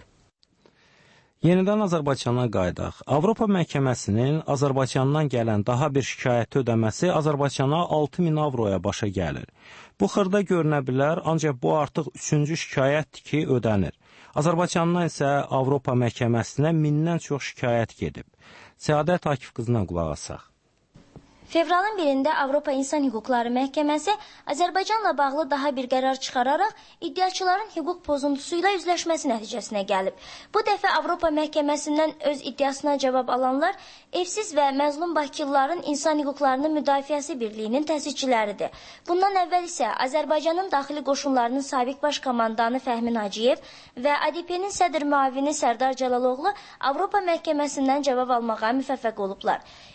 [SPEAKER 8] Yenidən Azərbaycana qayıdaq. Avropa Məhkəməsinin Azərbaycandan gələn daha bir şikayəti ödəməsi Azərbaycana altı min avroya başa gəlir. Bu xırda görünə bilər, ancaq bu artıq üçüncü şikayətdir ki, ödənir. Azərbaycandan isə Avropa Məhkəməsinə mindən çox şikayət gedib. Səadət Akif qızına qulaq asaq.
[SPEAKER 20] Fevralın birində Avropa İnsan Hüquqları Məhkəməsi Azərbaycanla bağlı daha bir qərar çıxararaq iddiaçıların hüquq pozuntusu ilə üzləşməsi nəticəsinə gəlib. Bu dəfə Avropa Məhkəməsindən öz iddiasına cavab alanlar Evsiz və Məzlum Bakılıların İnsan Hüquqlarının Müdafiəsi Birliyinin təsdiqçiləridir. Bundan əvvəl isə Azərbaycanın daxili qoşunlarının sabiq baş komandanı Fəhmi Naciyev və A D P-nin sədr müavini Sərdar Cəlaloğlu Avropa Məhkəməsindən cavab almağa müvəffəq olublar.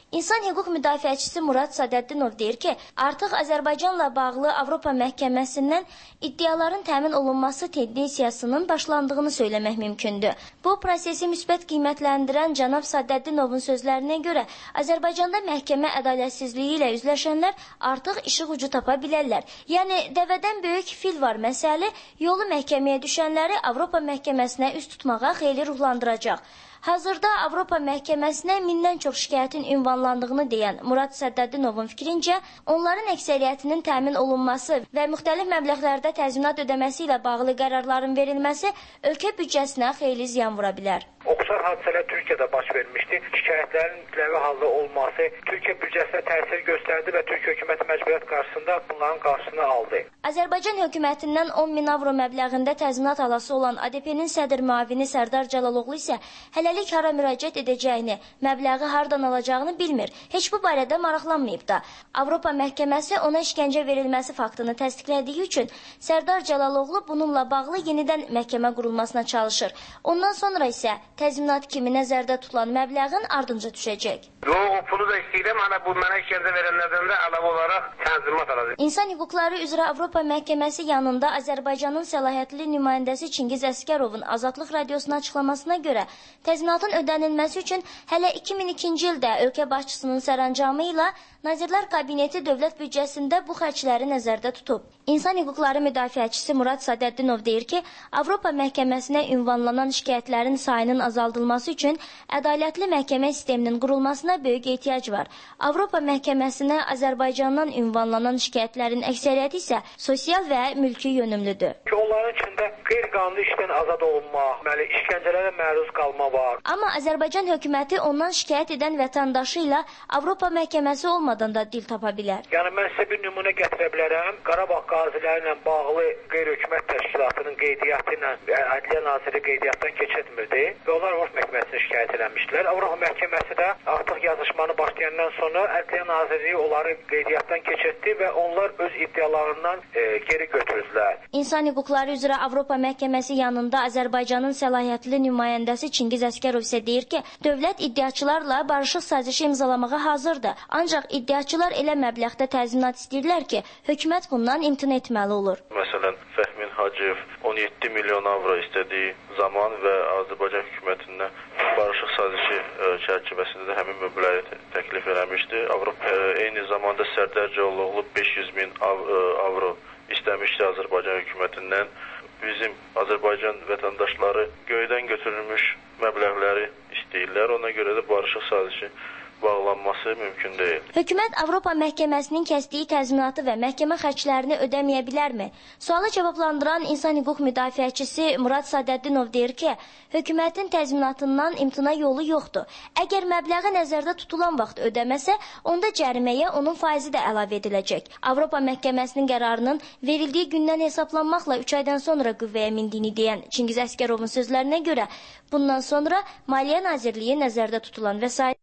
[SPEAKER 20] İnsan hüquq müdafiəçisi Murad Sadəddinov deyir ki, artıq Azərbaycanla bağlı Avropa məhkəməsindən iddiaların təmin olunması tendensiyasının başlandığını söyləmək mümkündür. Bu prosesi müsbət qiymətləndirən cənab Sadəddinovun sözlərinə görə Azərbaycanda məhkəmə ədalətsizliyi ilə üzləşənlər artıq işıq ucu tapa bilərlər. Yəni, dəvədən böyük fil var məsəli yolu məhkəməyə düşənləri Avropa məhkəməsinə üst tutmağa xeyli ruhlandıracaq. Hazırda Avropa məhkəməsinə mindən çox şikayətin ünvanlandığını deyən Murad Səddədinovun fikrincə, onların əksəriyyətinin təmin olunması və müxtəlif məbləğlərdə təzminat ödəməsi ilə bağlı qərarların verilməsi ölkə büdcəsinə xeyli ziyan vura bilər.
[SPEAKER 21] Oxşar hadisələr Türkiyədə baş vermişdi. Şikayətlərin mütləvi halda olması Türkiyə büdcəsinə təsir göstərdi və Türkiyə hökuməti məcburiyyət qarşısında bunların qarşısını aldı.
[SPEAKER 20] Azərbaycan hökumətindən on min avro məbləğində təzminat alası olan A D P-nin sədr müavini Sərdar Cəlaloğlu isə hələlik hara müraciət edəcəyini, məbləği hardan alacağını bilmir. Heç bu barədə maraqlanmayıb da. Avropa məhkəməsi ona işgəncə verilməsi faktını təsdiqlədiyi üçün Sərdar Cəlaloğlu bununla bağlı yenidən məhkəmə qurulmasına çalışır. Ondan sonra isə təzminat kimi nəzərdə tutulan məbləğin ardınca düşəcək.
[SPEAKER 6] Yox, o pulu da istəyirəm, ana bu mənə işgəncə verənlərdən də əlavə olaraq təzminat alacaq.
[SPEAKER 20] İnsan hüquqları üzrə Avropa məhkəməsi yanında Azərbaycanın səlahiyyətli nümayəndəsi Çingiz Əsgərovun Azadlıq Radiosuna açıqlamasına görə təzminatın ödənilməsi üçün hələ iki min ikinci ildə ölkə başçısının sərəncamı ilə Nazirlər Kabineti dövlət büdcəsində bu xərcləri nəzərdə tutub. İnsan hüquqları müdafiəçisi Murad Sadəddinov deyir ki, Avropa məhkəməsinə ünvanlanan şikayətlərin sayının azaldılması üçün ədalətli məhkəmə sisteminin qurulmasına böyük ehtiyac var. Avropa məhkəməsinə Azərbaycandan ünvanlanan şikayətlərin əksəriyyəti isə sosial və mülki yönümlüdür.
[SPEAKER 21] Onların içində qeyri-qanuni işdən azad olmaq, deməli, işgəncələrə məruz qalma var.
[SPEAKER 20] Amma Azərbaycan hökuməti ondan şikayət edən vətəndaşı ilə Avropa məhkəməsi olmadan da dil tapa bilər.
[SPEAKER 21] Yəni mən sizə bir nümunə gətirə bilərəm. Qarabağ qaziləri ilə bağlı qeyri-hökumət təşkilatının qeydiyyatı ilə Ədliyyə Naziri qeydiyyatdan keçirtmirdi və onlar Avropa məhkəməsinə şikayət etmişdilər. Avropa məhkəməsi də artıq yazışmanı başlayandan sonra Ədliyyə Nazirliyi onları qeydiyyatdan keçirtdi və onlar öz iddialarından e, geri götürdülər.
[SPEAKER 20] İnsan hüquqları üzrə Avropa məhkəməsi yanında Azərbaycanın səlahiyyətli nümayəndəsi Çingiz Əsgərov isə deyir ki, dövlət iddiaçılarla barışıq sazişi imzalamağa hazırdır. Ancaq iddiaçılar elə məbləğdə təzminat istəyirlər ki, hökumət bundan imtina etməli olur.
[SPEAKER 22] Məsələn, Fəhmin Hacıyev on yeddi milyon avro istədiyi zaman və Azərbaycan hökumətindən barışıq sazişi çərçivəsində də həmin möbləri təklif eləmişdi. Avropa eyni zamanda Sərdar Cəlaloğlu beş yüz min avro istəmişdi Azərbaycan hökumətindən. Bizim Azərbaycan vətəndaşları göydən götürülmüş məbləğləri istəyirlər. Ona görə də barışıq sazişi bağlanması mümkün deyil.
[SPEAKER 20] Hökumət Avropa məhkəməsinin kəsdiyi təzminatı və məhkəmə xərclərini ödəməyə bilərmi? Sualı cavablandıran insan hüquq müdafiəçisi Murad Sadəddinov deyir ki, hökumətin təzminatından imtina yolu yoxdur. Əgər məbləği nəzərdə tutulan vaxt ödəməsə, onda cəriməyə onun faizi də əlavə ediləcək. Avropa məhkəməsinin qərarının verildiyi gündən hesablanmaqla üç aydan sonra qüvvəyə mindiyini deyən Çingiz Əsgərovun sözlərinə görə, bundan sonra Maliyyə Nazirliyi nəzərdə tutulan vəsait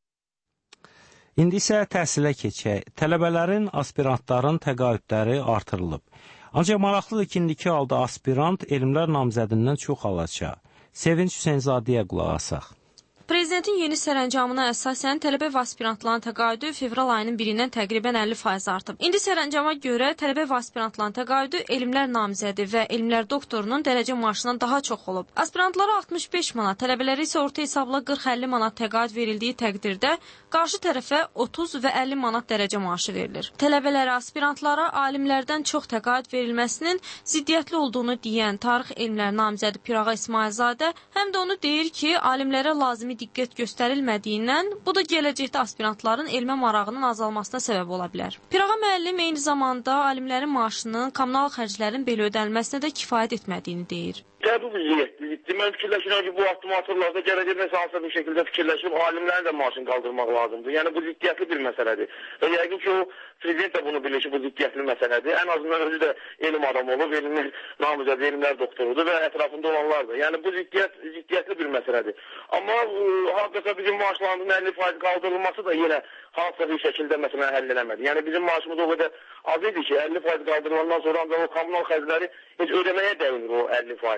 [SPEAKER 8] İndi isə təhsilə keçək. Tələbələrin, aspirantların təqaüdləri artırılıb. Ancaq maraqlıdır ki, indiki halda aspirant elmlər namzədindən çox alacaq. Sevinç Hüseynzadəyə qulaq asaq.
[SPEAKER 1] Prezidentin yeni sərəncamına əsasən tələbə və aspirantların təqaüdü fevral ayının birindən təqribən əlli faiz artıb. İndi sərəncama görə tələbə və aspirantların təqaüdü elmlər namizədi və elmlər doktorunun dərəcə maaşından daha çox olub. Aspirantlara altmış beş manat, tələbələrə isə orta hesabla qırx əlli manat təqaüd verildiyi təqdirdə qarşı tərəfə otuz və əlli manat dərəcə maaşı verilir. Tələbələrə, aspirantlara alimlərdən çox təqaüd verilməsinin ziddiyyətli olduğunu deyən tarix elmlər namizədi Pirağa İsmailzadə həm də onu deyir ki, alimlərə lazımi diqqət göstərilmədiyindən bu da gələcəkdə aspirantların elmə marağının azalmasına səbəb ola bilər. Pirağa müəllim eyni zamanda alimlərin maaşının, kommunal xərclərin belə ödənilməsinə də kifayət etmədiyini deyir.
[SPEAKER 23] Bu bizi mən fikirləşirəm ki, bu addım atırlarsa gələcək nəsə hansısa bir şəkildə fikirləşib alimlərin də maaşını qaldırmaq lazımdır. Yəni bu ziddiyyətli bir məsələdir. Və yəqin ki, o prezident də bunu bilir ki, bu ziddiyyətli məsələdir. Ən azından özü də elm adamı olub, elmlər namizədi, elmlər doktorudur və ətrafında olanlar da. Yəni bu ziddiyyət, ziddiyyətli bir məsələdir. Amma haqqa bizim maaşlarımızın əlli faiz qaldırılması da yenə hansısa bir şəkildə məsələn həll eləmədi. Yəni bizim maaşımız o qədər az idi ki, əlli faiz qaldırılandan sonra ancaq o kommunal xərcləri heç ödəməyə dəyinir o əlli faiz.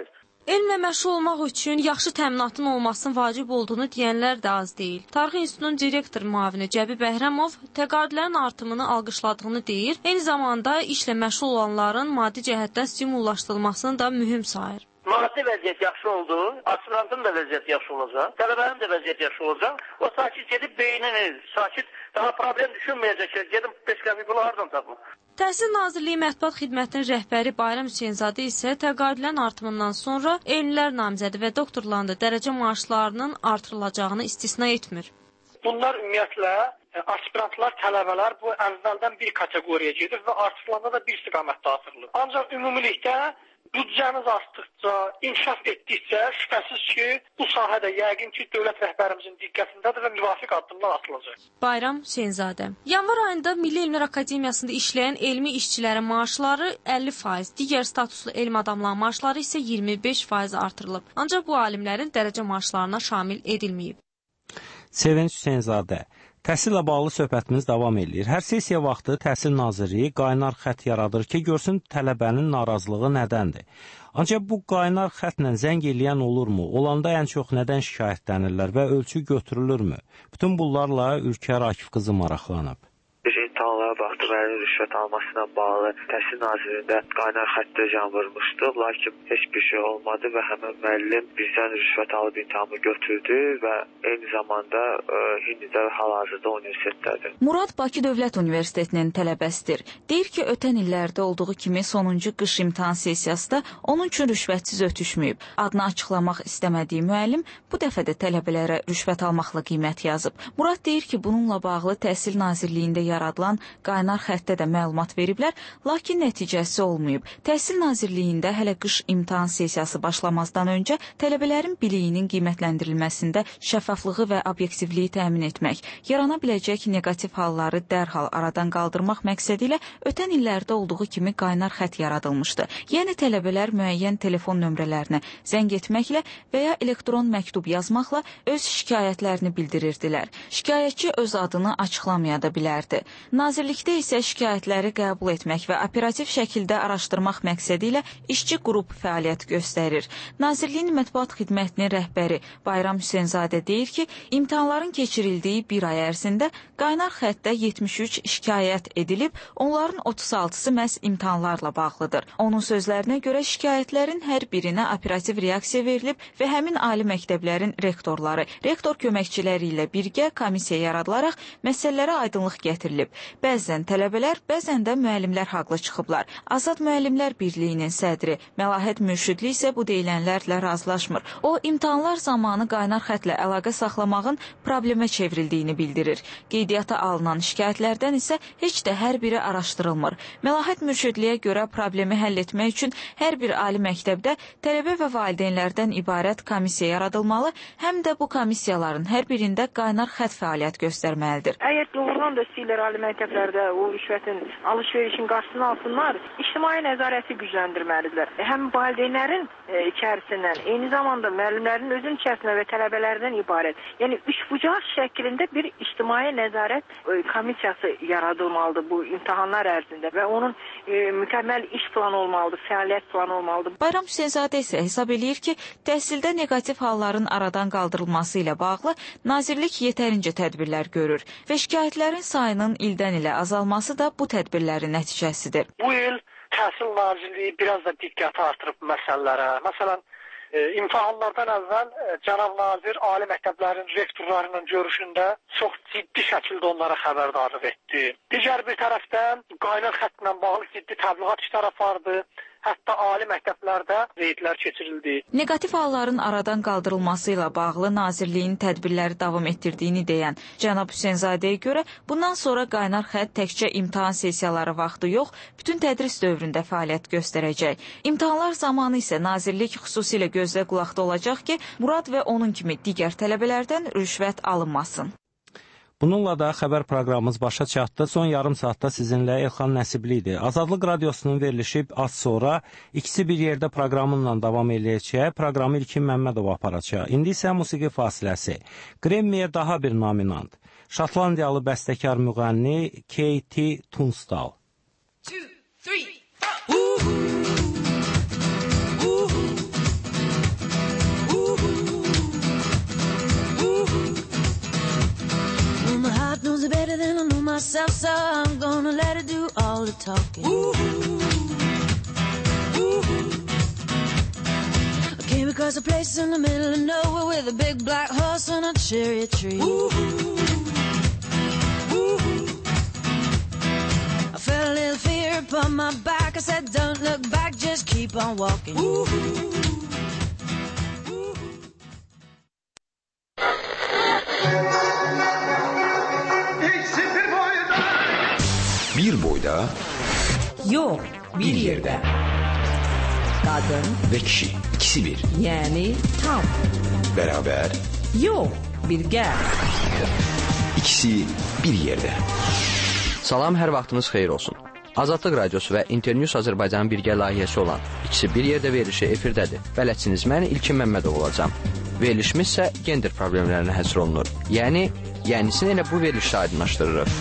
[SPEAKER 5] Elmlə məşğul olmaq üçün yaxşı təminatın olmasının vacib olduğunu deyənlər də az deyil. Tarix İnstitutunun direktor müavini Cəbi Bəhrəmov təqaüdlərin artımını alqışladığını deyir, eyni zamanda işlə məşğul olanların maddi cəhətdən stimullaşdırılmasını da mühüm sayır.
[SPEAKER 21] Maddi vəziyyət yaxşı oldu, aspirantın da vəziyyət yaxşı olacaq, tələbənin də vəziyyət yaxşı olacaq. O sakit gedib beynini, sakit daha problem düşünməyəcək ki, gedib beş qəpik pulu hardan tapın.
[SPEAKER 5] Təhsil Nazirliyi Mətbuat Xidmətinin rəhbəri Bayram Hüseynzadə isə təqaüdlərin artımından sonra elmlər namizədi və doktorlarında dərəcə maaşlarının artırılacağını istisna etmir.
[SPEAKER 21] Bunlar ümumiyyətlə aspirantlar, tələbələr bu əvvəldən bir kateqoriyaya gedir və artırılanda da bir istiqamətdə artırılır. Ancaq ümumilikdə büdcəmiz artdıqca, inkişaf etdikcə şübhəsiz ki, bu sahədə yəqin ki, dövlət rəhbərimizin diqqətindədir və müvafiq addımlar atılacaq.
[SPEAKER 5] Bayram Hüseynzadə. Yanvar ayında Milli Elmlər Akademiyasında işləyən elmi işçilərin maaşları əlli faiz, digər statuslu elm adamların maaşları isə iyirmi beş faiz artırılıb. Ancaq bu alimlərin dərəcə maaşlarına şamil edilməyib.
[SPEAKER 8] Sevinç Hüseynzadə. Təhsillə bağlı söhbətimiz davam edir. Hər sessiya vaxtı Təhsil Naziri qaynar xətt yaradır ki, görsün tələbənin narazılığı nədəndir. Ancaq bu qaynar xəttlə zəng eləyən olurmu? Olanda ən çox nədən şikayətlənirlər və ölçü götürülürmü? Bütün bunlarla Ülkər Akif qızı maraqlanıb.
[SPEAKER 9] Biz imtahanlara baxdıq, rüşvət almasına bağlı Təhsil Nazirliyində qaynar xəttə can vurmuşduq, lakin heç bir şey olmadı və həmin müəllim bizdən rüşvət alıb imtahanı götürdü və eyni zamanda indi hal-hazırda universitetdədir.
[SPEAKER 12] Murad Bakı Dövlət Universitetinin tələbəsidir. Deyir ki, ötən illərdə olduğu kimi sonuncu qış imtahan sessiyası da onun üçün rüşvətsiz ötüşməyib. Adını açıqlamaq istəmədiyi müəllim bu dəfə də tələbələrə rüşvət almaqla qiymət yazıb. Murad deyir ki, bununla bağlı Təhsil Nazirliyində yaradılan qaynar xəttə də məlumat veriblər, lakin nəticəsi olmayıb. Təhsil Nazirliyində hələ qış imtahan sessiyası başlamazdan öncə tələbələrin biliyinin qiymətləndirilməsində şəffaflığı və obyektivliyi təmin etmək, yarana biləcək neqativ halları dərhal aradan qaldırmaq məqsədi ilə ötən illərdə olduğu kimi qaynar xətt yaradılmışdı. Yəni tələbələr müəyyən telefon nömrələrinə zəng etməklə və ya elektron məktub yazmaqla öz şikayətlərini bildirirdilər. Şikayətçi öz adını açıqlamaya da bilərdi. Nazirlikdə isə şikayətləri qəbul etmək və operativ şəkildə araşdırmaq məqsədi ilə işçi qrup fəaliyyət göstərir. Nazirliyin Mətbuat Xidmətinin rəhbəri Bayram Hüseynzadə deyir ki, imtahanların keçirildiyi bir ay ərzində qaynar xəttdə yetmiş üç şikayət edilib, onların otuz altısı məhz imtahanlarla bağlıdır. Onun sözlərinə görə şikayətlərin hər birinə operativ reaksiya verilib və həmin ali məktəblərin rektorları, rektor köməkçiləri ilə birgə komissiya yaradılaraq məsələlərə aydınlıq gətirilib. Bəzən tələbələr, bəzən də müəllimlər haqlı çıxıblar. Azad Müəllimlər Birliyinin sədri Məlahət Mürşidli isə bu deyilənlərlə razılaşmır. O, imtahanlar zamanı qaynar xəttlə əlaqə saxlamağın problemə çevrildiyini bildirir. Qeydiyyata alınan şikayətlərdən isə heç də hər biri araşdırılmır. Məlahət Mürşidliyə görə problemi həll etmək üçün hər bir ali məktəbdə tələbə və valideynlərdən ibarət komissiya yaradılmalı, həm də bu komissiyaların hər birində qaynar xətt fəaliyyət göstərməlidir.
[SPEAKER 21] Əgər doğrudan da istəyirlər ali məktəblərdə o rüşvətin, alış-verişin qarşısını alsınlar, ictimai nəzarəti gücləndirməlidirlər. Həm valideynlərin e, içərisindən, eyni zamanda müəllimlərin özünün içərisindən və tələbələrdən ibarət. Yəni üçbucaq şəklində bir ictimai nəzarət e, komissiyası yaradılmalıdır bu imtahanlar ərzində və onun e, mükəmməl iş planı olmalıdır, fəaliyyət planı olmalıdır.
[SPEAKER 12] Bayram Hüseynzadə isə hesab eləyir ki, təhsildə neqativ halların aradan qaldırılması ilə bağlı Nazirlik yetərincə tədbirlər görür və şikayətlərin sayının ildən ilə azalması da bu tədbirlərin nəticəsidir.
[SPEAKER 21] Bu il Təhsil Nazirliyi biraz da diqqəti artırıb məsələlərə. Məsələn, e, imtahanlardan əvvəl e, Cənab Nazir ali məktəblərin rektorlarının görüşündə çox ciddi şəkildə onlara xəbərdarlıq etdi. Digər bir tərəfdən qaynar xəttlə bağlı ciddi təbliğat işləri apardı. Hətta ali məktəblərdə reydlər keçirildi.
[SPEAKER 12] Negativ halların aradan qaldırılması ilə bağlı Nazirliyin tədbirləri davam etdirdiyini deyən cənab Hüseynzadəyə görə bundan sonra qaynar xətt təkcə imtahan sessiyaları vaxtı yox, bütün tədris dövründə fəaliyyət göstərəcək. İmtahanlar zamanı isə Nazirlik xüsusilə gözlə qulaqda olacaq ki, Murad və onun kimi digər tələbələrdən rüşvət alınmasın.
[SPEAKER 8] Bununla da xəbər proqramımız başa çatdı. Son yarım saatda sizinlə Elxan Nəsibli idi. Azadlıq Radiosunun verilişi az sonra ikisi bir yerdə proqramınla davam edəcək. Proqramı İlkin Məmmədov aparacaq. İndi isə musiqi fasiləsi. Qremmiyə daha bir nominant. Şotlandiyalı bəstəkar müğənni Katie Tunstall. two, three, four.
[SPEAKER 3] better than I know myself, so I'm gonna let her do all the talking. Ooh. Ooh. I came across a place in the middle of nowhere with a big black horse and a cherry tree. Ooh. Ooh. I felt a little fear upon my back. I said, don't look back, just keep on walking. Ooh.
[SPEAKER 14] Bir boyda,
[SPEAKER 4] yox, bir,
[SPEAKER 14] bir yerdə.
[SPEAKER 4] Qadın
[SPEAKER 14] və kişi, ikisi bir.
[SPEAKER 4] Yəni tam.
[SPEAKER 14] Bərabər,
[SPEAKER 4] yox, birgə.
[SPEAKER 14] İkisi bir yerdə.
[SPEAKER 11] Salam, hər vaxtınız xeyir olsun. Azadlıq Radiosu və Internews Azərbaycanın birgə layihəsi olan İkisi bir yerdə verilişi efirdədir. Bələdçiniz mən İlkin Məmmədov olacam. Verilişimiz isə gender problemlərinə həsr olunur. Yəni, yənisini elə bu verilişdə aydınlaşdırırıq.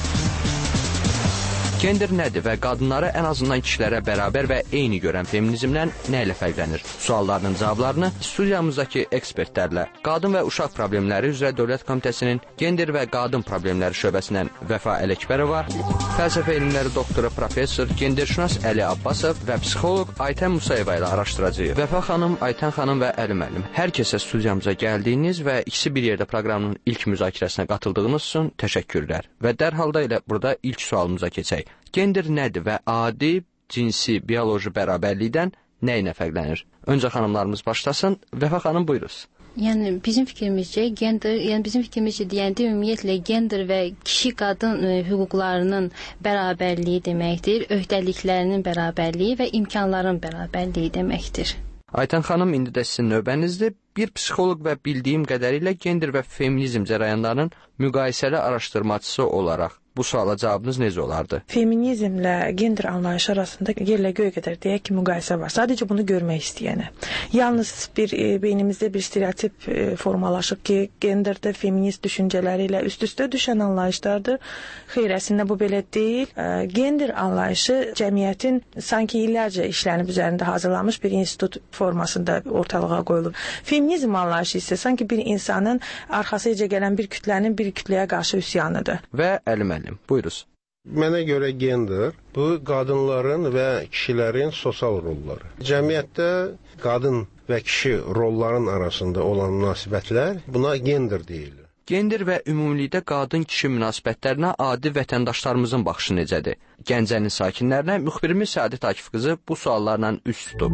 [SPEAKER 11] Gender nədir və qadınları ən azından kişilərə bərabər və eyni görən feminizmdən nə ilə fərqlənir? Suallarının cavablarını studiyamızdakı ekspertlərlə Qadın və Uşaq Problemləri üzrə Dövlət Komitəsinin Gender və Qadın Problemləri şöbəsindən Vəfa Ələkbərova, fəlsəfə elmləri doktoru professor, genderşünas Əli Abbasov və psixoloq Aytən Musayeva ilə araşdıracağıq. Vəfa xanım, Aytən xanım və Əli müəllim, hər kəsə studiyamıza gəldiyiniz və ikisi bir yerdə proqramının ilk müzakirəsinə qatıldığınız üçün təşəkkürlər. Və dərhalda ilə burada ilk sualımıza keçək. Gender nədir və adi, cinsi, bioloji bərabərlikdən nə ilə fərqlənir? Öncə xanımlarımız başlasın. Vəfa xanım, buyuruz.
[SPEAKER 24] Yəni bizim fikrimizcə gender, yəni bizim fikrimizcə deyəndə ümumiyyətlə gender və kişi qadın e, hüquqlarının bərabərliyi deməkdir, öhdəliklərinin bərabərliyi və imkanların bərabərliyi deməkdir.
[SPEAKER 11] Aytən xanım, indi də sizin növbənizdir. Bir psixoloq və bildiyim qədərilə gender və feminizm cərəyanlarının müqayisəli araşdırmacısı olaraq bu suala cavabınız necə olardı?
[SPEAKER 25] Feminizmlə gender anlayışı arasında yerlə göy qədər deyək ki, müqayisə var. Sadəcə bunu görmək istəyənə. Yalnız bir e, beynimizdə bir stereotip e, formalaşıb ki, genderdə feminist düşüncələri ilə üst-üstə düşən anlayışlardır. Xeyr, əslində bu belə deyil. E, gender anlayışı cəmiyyətin sanki illərcə işlənib üzərində hazırlanmış bir institut formasında ortalığa qoyulub. Feminizm anlayışı isə sanki bir insanın arxasıca gələn bir kütlənin bir kütləyə qarşı üsyanıdır.
[SPEAKER 11] Və Əli müəllim, buyuruz.
[SPEAKER 26] Mənə görə gender bu qadınların və kişilərin sosial rolları. Cəmiyyətdə qadın və kişi rolların arasında olan münasibətlər buna gender deyilir.
[SPEAKER 11] Gender və ümumilikdə qadın-kişi münasibətlərinə adi vətəndaşlarımızın baxışı necədir? Gəncənin sakinlərinə müxbirimiz Səadət Akif qızı bu suallarla üst tutub.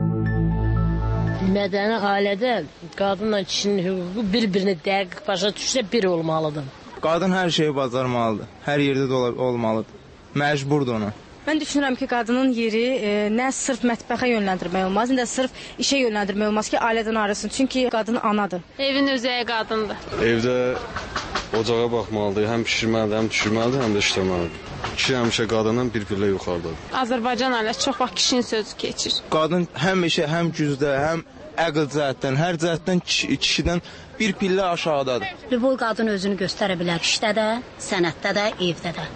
[SPEAKER 27] Mədəni ailədə qadınla kişinin hüququ bir-birini dəqiq başa düşsə bir olmalıdır.
[SPEAKER 28] Qadın hər şeyi bacarmalıdır, hər yerdə də olmalıdır, məcburdur ona.
[SPEAKER 29] Mən düşünürəm ki, qadının yeri e, nə sırf mətbəxə yönləndirmək olmaz, nə də sırf işə yönləndirmək olmaz ki, ailədən ayrılsın. Çünki qadın anadır.
[SPEAKER 30] Evin özəyi qadındır.
[SPEAKER 31] Evdə ocağa baxmalıdır, həm pişirməlidir, həm düşürməlidir, həm də işləməlidir. Kişi həmişə qadından bir pillə yuxarıdadır.
[SPEAKER 30] Azərbaycan ailəsi çox vaxt kişinin sözü keçir.
[SPEAKER 28] Qadın həmişə həm gücdə, həm əql cəhətdən, hər cəhətdən kişi, kişidən bir pillə aşağıdadır.
[SPEAKER 32] Bu qadın özünü göstərə bilər işdə də, sənətdə də, evdə də.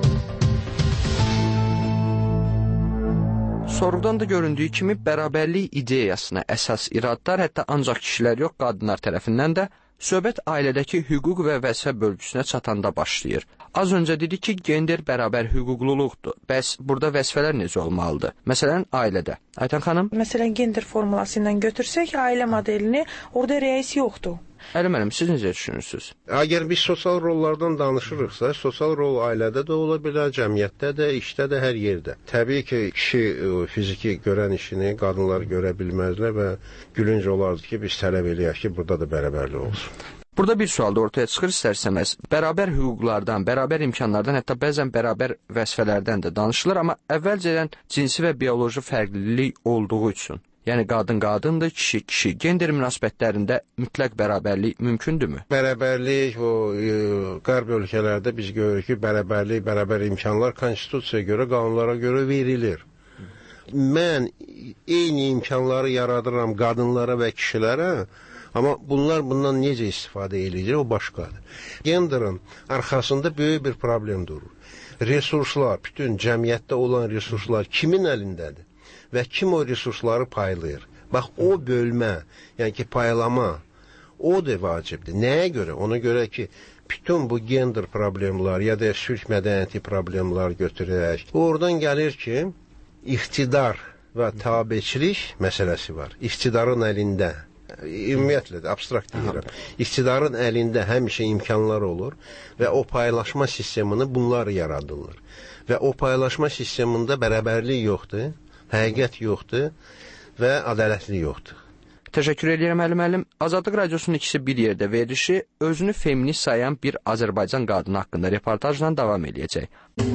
[SPEAKER 11] Sorğudan da göründüyü kimi bərabərlik ideyasına əsas iradlar hətta ancaq kişilər yox, qadınlar tərəfindən də söhbət ailədəki hüquq və vəzifə bölgüsünə çatanda başlayır. Az öncə dedik ki, gender bərabər hüquqluluqdur. Bəs burada vəzifələr necə olmalıdır? Məsələn, ailədə. Aytən xanım?
[SPEAKER 25] Məsələn, gender formulasını ilə götürsək, ailə modelini, orada rəis yoxdur.
[SPEAKER 11] Əli müəllim, siz necə düşünürsünüz?
[SPEAKER 26] Əgər biz sosial rollardan danışırıqsa, sosial rol ailədə də ola bilər, cəmiyyətdə də, işdə də, hər yerdə. Təbii ki, kişi fiziki görən işini qadınlar görə bilməzlər və gülünc olardı ki, biz tələb eləyək ki, burada da bərabərlik olsun.
[SPEAKER 11] Burada bir sual da ortaya çıxır istərsəməz. Bərabər hüquqlardan, bərabər imkanlardan, hətta bəzən bərabər vəzifələrdən də danışılır, amma əvvəlcədən cinsi və bioloji fərqlilik olduğu üçün. Yəni qadın qadındır, kişi kişi. Gender münasibətlərində mütləq bərabərlik mümkündürmü?
[SPEAKER 26] Bərabərlik o e, qərb ölkələrdə biz görürük ki, bərabərlik, bərabər imkanlar konstitusiyaya görə, qanunlara görə verilir. Mən eyni imkanları yaradıram qadınlara və kişilərə, amma bunlar bundan necə istifadə edəcək, o başqadır. Genderin arxasında böyük bir problem durur. Resurslar, bütün cəmiyyətdə olan resurslar kimin əlindədir? Və kim o resursları paylayır? Bax, o bölmə, yəni ki, paylama, O da vacibdir. Nəyə görə? Ona görə ki, bütün bu gender problemlər ya da sülh mədəniyyəti problemlər götürək. Oradan gəlir ki, iqtidar və tabeçilik məsələsi var. İqtidarın əlində, ümumiyyətlə də abstrakt deyirəm, iqtidarın əlində həmişə imkanlar olur və o paylaşma sistemini bunlar yaradılır. Və o paylaşma sistemində bərabərlik yoxdur, həqiqət yoxdur və ədalətli yoxdur.
[SPEAKER 11] Təşəkkür edirəm Əli müəllim. Azadlıq Radiosunun ikisi bir yerdə verilişi özünü feminist sayan bir Azərbaycan qadını haqqında reportajla davam edəcək.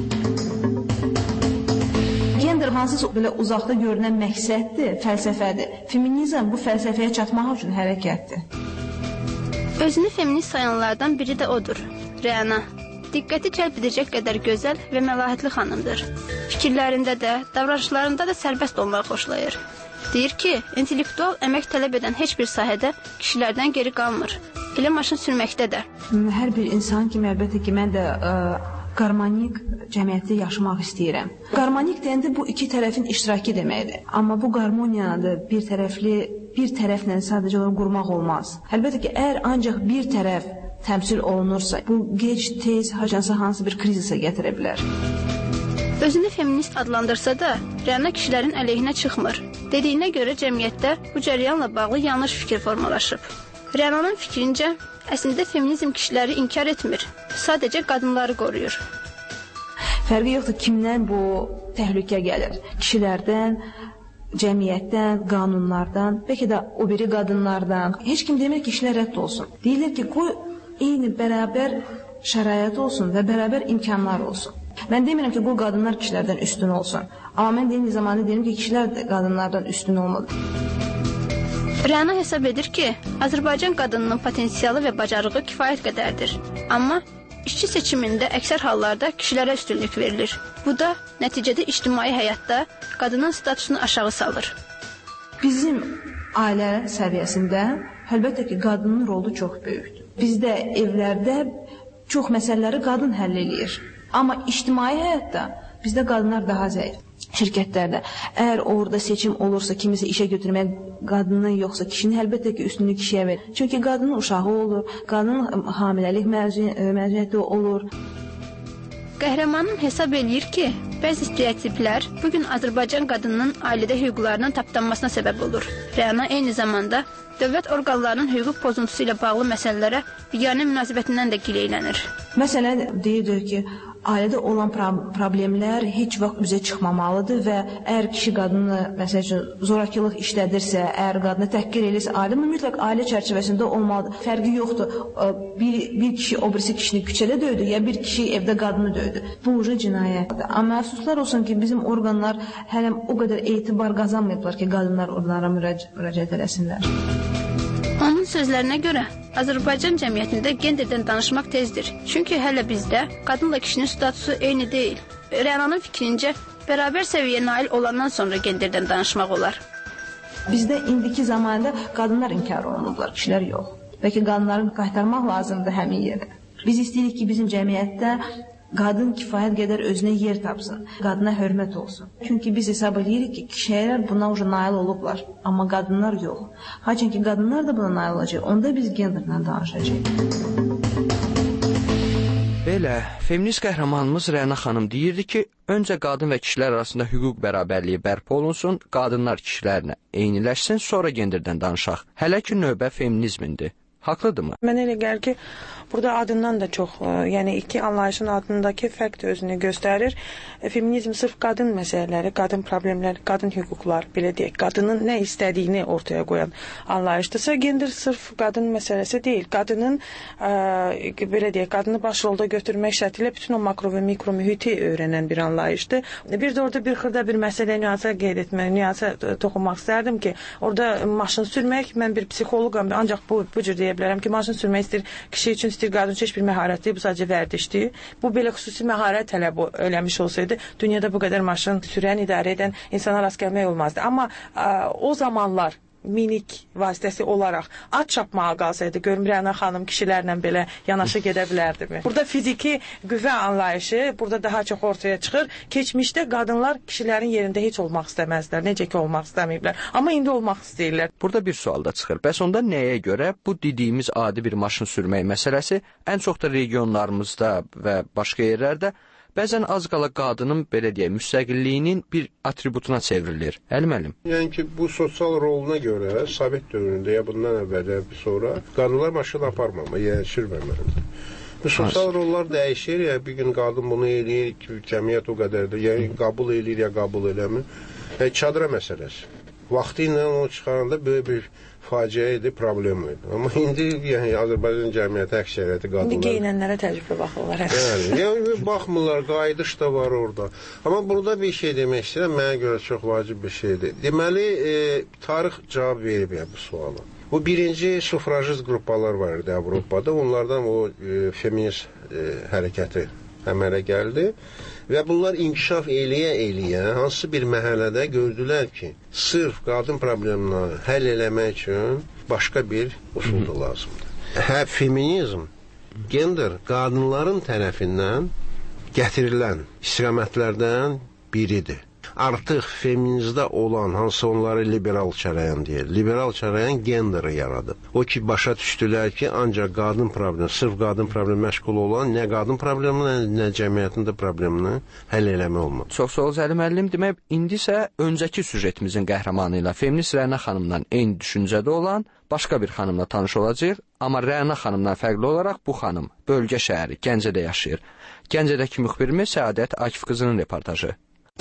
[SPEAKER 2] Gender hansısa belə uzaqda görünən məqsəddir, fəlsəfədir. Feminizm bu fəlsəfəyə çatmaq üçün hərəkətdir.
[SPEAKER 6] Özünü feminist sayanlardan biri də odur. Rəna. Diqqəti cəlb edəcək qədər gözəl və məlahətli xanımdır. Fikirlərində də, davranışlarında da sərbəst olmağı xoşlayır. Deyir ki, intellektual əmək tələb edən heç bir sahədə kişilərdən geri qalmır. Elə maşın sürməkdə də.
[SPEAKER 2] Hər bir insan kimi əlbəttə ki, mən də ə, qarmonik cəmiyyətdə yaşamaq istəyirəm. Qarmonik deyəndə bu iki tərəfin iştirakı deməkdir. Amma bu qarmoniyanı bir tərəfli, bir tərəflə sadəcə olaraq qurmaq olmaz. Əlbəttə ki, əgər ancaq bir tərəf təmsil olunursa, bu gec, tez, hacansa hansı bir krizisə gətirə bilər.
[SPEAKER 6] Özünü feminist adlandırsa da, Rəna kişilərin əleyhinə çıxmır. Dediyinə görə cəmiyyətdə bu cəryanla bağlı yanlış fikir formalaşıb. Rənanın fikrincə, əslində feminizm kişiləri inkar etmir, sadəcə qadınları qoruyur.
[SPEAKER 2] Fərqi yoxdur, kimdən bu təhlükə gəlir? Kişilərdən, cəmiyyətdən, qanunlardan, bəlkə də o biri qadınlardan. Heç kim demir ki, kişilər rədd olsun. Deyilir ki, qoy eyni bərabər şərait olsun və bərabər imkanlar olsun. Mən demirəm ki, bu qadınlar kişilərdən üstün olsun. Amma mən deyim zamanda deyim ki, kişilər də qadınlardan üstün olmalı.
[SPEAKER 6] Rəna hesab edir ki, Azərbaycan qadınının potensialı və bacarığı kifayət qədərdir. Amma işçi seçimində əksər hallarda kişilərə üstünlük verilir. Bu da nəticədə ictimai həyatda qadının statusunu aşağı salır.
[SPEAKER 2] Bizim ailə səviyyəsində əlbəttə ki, qadının rolu çox böyükdür. Bizdə evlərdə çox məsələləri qadın həll eləyir. Amma ictimai həyatda bizdə qadınlar daha zəif. Şirkətlərdə əgər orada seçim olursa, kimisə işə götürmək qadının yoxsa kişinin, əlbəttə ki, üstünlük kişiyə verir. Çünki qadının uşağı olur, qadının hamiləlik məzuniyyəti olur.
[SPEAKER 6] Qəhrəmanın hesab eləyir ki, bəzi stereotiplər bugün Azərbaycan qadınının ailədə hüquqlarının tapdanmasına səbəb olur. Rəna eyni zamanda dövlət orqanlarının hüquq pozuntusu ilə bağlı məsələlərə biganə münasibətindən də gileylənir.
[SPEAKER 2] Məsələn, deyir ki, ailədə olan problemlər heç vaxt üzə çıxmamalıdır və əgər kişi qadını, məsəl üçün, zorakılıq işlədirsə, əgər qadını təhqir edirsə, ailə mütləq ailə çərçivəsində olmalıdır. Fərqi yoxdur, bir, bir kişi o birisi kişini küçədə döydü, ya bir kişi evdə qadını döydü. Bu uca cinayətdir. Amma əfsuslar olsun ki, bizim orqanlar hələ o qədər etibar qazanmayıblar ki, qadınlar onlara müraciət eləsinlər.
[SPEAKER 6] Onun sözlərinə görə, Azərbaycan cəmiyyətində genderdən danışmaq tezdir. Çünki hələ bizdə qadınla kişinin statusu eyni deyil. Rənanın fikrincə, bərabər səviyyə nail olandan sonra genderdən danışmaq olar.
[SPEAKER 2] Bizdə indiki zamanda qadınlar inkar olunurlar, kişilər yox. Bəlkə qadınları qaytarmaq lazımdır həmin yerdə. Biz istəyirik ki, bizim cəmiyyətdə qadın kifayət qədər özünə yer tapsın, qadına hörmət olsun. Çünki biz hesab edirik ki, kişilər buna uca nail olublar, amma qadınlar yox. Haçın ki, qadınlar da buna nail olacaq, onda biz genderlə danışacaq.
[SPEAKER 11] Belə, feminist qəhrəmanımız Rəna xanım deyirdi ki, öncə qadın və kişilər arasında hüquq bərabərliyi bərpa olunsun, qadınlar kişilərlə eyniləşsin, sonra genderdən danışaq. Hələ ki, növbə feminizmindir. Haqlıdırmı?
[SPEAKER 25] Mənə elə gəlir ki, burada adından da çox, yəni iki anlayışın adındakı fərq də özünü göstərir. Feminizm sırf qadın məsələləri, qadın problemləri, qadın hüquqlar, belə deyək, qadının nə istədiyini ortaya qoyan anlayışdırsa, gender sırf qadın məsələsi deyil. Qadının, ə, belə deyək, qadını baş rolda götürmək şərtilə bütün o makro və mikro mühiti öyrənən bir anlayışdır. Bir də orada bir xırda bir məsələ nüansa qeyd etmək, nüansa toxunmaq istərdim ki, orada maşın sürmək, mən bir psixoloqam, ancaq bu, bu cür deyə bilərəm ki, maşın sürmək istəyir, kişi üçün istəyir, qadın üçün heç bir məharət deyil, bu sadəcə vərdişdir. Bu belə xüsusi məharət tələb eləmiş olsaydı, dünyada bu qədər maşın sürən, idarə edən insana rast gəlmək olmazdı. Amma ə, o zamanlar minik vasitəsi olaraq at çapmağa qalsaydı, görmürəm Rəna xanım kişilərlə belə yanaşı gedə bilərdimi? Burada fiziki qüvvə anlayışı burada daha çox ortaya çıxır. Keçmişdə qadınlar kişilərin yerində heç olmaq istəməzdilər, necə ki olmaq istəməyiblər. Amma indi olmaq istəyirlər.
[SPEAKER 11] Burada bir sual da çıxır. Bəs onda nəyə görə bu dediyimiz adi bir maşın sürmək məsələsi ən çox da regionlarımızda və başqa yerlərdə bəzən az qala qadının, belə deyək, müstəqilliyinin bir atributuna çevrilir. Əli müəllim?
[SPEAKER 26] Yəni ki, bu sosial roluna görə Sovet dövründə ya bundan əvvəl ya bir sonra qadınlar maşın aparmama, yəni sürməməlidir. Bu sosial rollar dəyişir, ya bir gün qadın bunu eləyir, ki, cəmiyyət o qədərdir, yəni qəbul eləyir ya qəbul eləmir. Yəni, çadıra məsələsi. Vaxtı ilə onu çıxaranda böyük bir faciə idi, problem idi. Amma indi yəni, Azərbaycan cəmiyyəti əksəriyyəti qadınlar...
[SPEAKER 25] İndi geyinənlərə təcrübə baxırlar.
[SPEAKER 26] Yəni, yəni, baxmırlar, qayıdış da var orada. Amma burada bir şey demək istəyirəm, mənə görə çox vacib bir şeydir. Deməli, e, tarix cavab verib yəni, bu suala. Bu birinci sufrajist qrupalar var idi Avropada, onlardan o e, feminist e, hərəkəti əmələ gəldi. Və bunlar inkişaf eləyə-eləyə hansı bir məhəllədə gördülər ki, sırf qadın problemini həll eləmək üçün başqa bir usulda lazımdır. Hə, feminizm, gender qadınların tərəfindən gətirilən istiqamətlərdən biridir. Artıq feminizmdə olan, hansı onları liberal çərəyan deyir, liberal çərəyan genderi yaradıb. O ki, başa düşdülər ki, ancaq qadın problemi, sırf qadın problemi məşğul olan, nə qadın problemini, nə cəmiyyətin də problemini həll eləmək olmaz.
[SPEAKER 11] Çox sağ ol, Zəli müəllim. Demək, indi isə öncəki süjetimizin qəhrəmanı ilə feminist Rəna xanımdan eyni düşüncədə olan başqa bir xanımla tanış olacaq, amma Rəna xanımdan fərqli olaraq bu xanım bölgə şəhəri Gəncədə yaşayır. Gəncədəki müxbirimiz Səadət Akif qızının reportajı.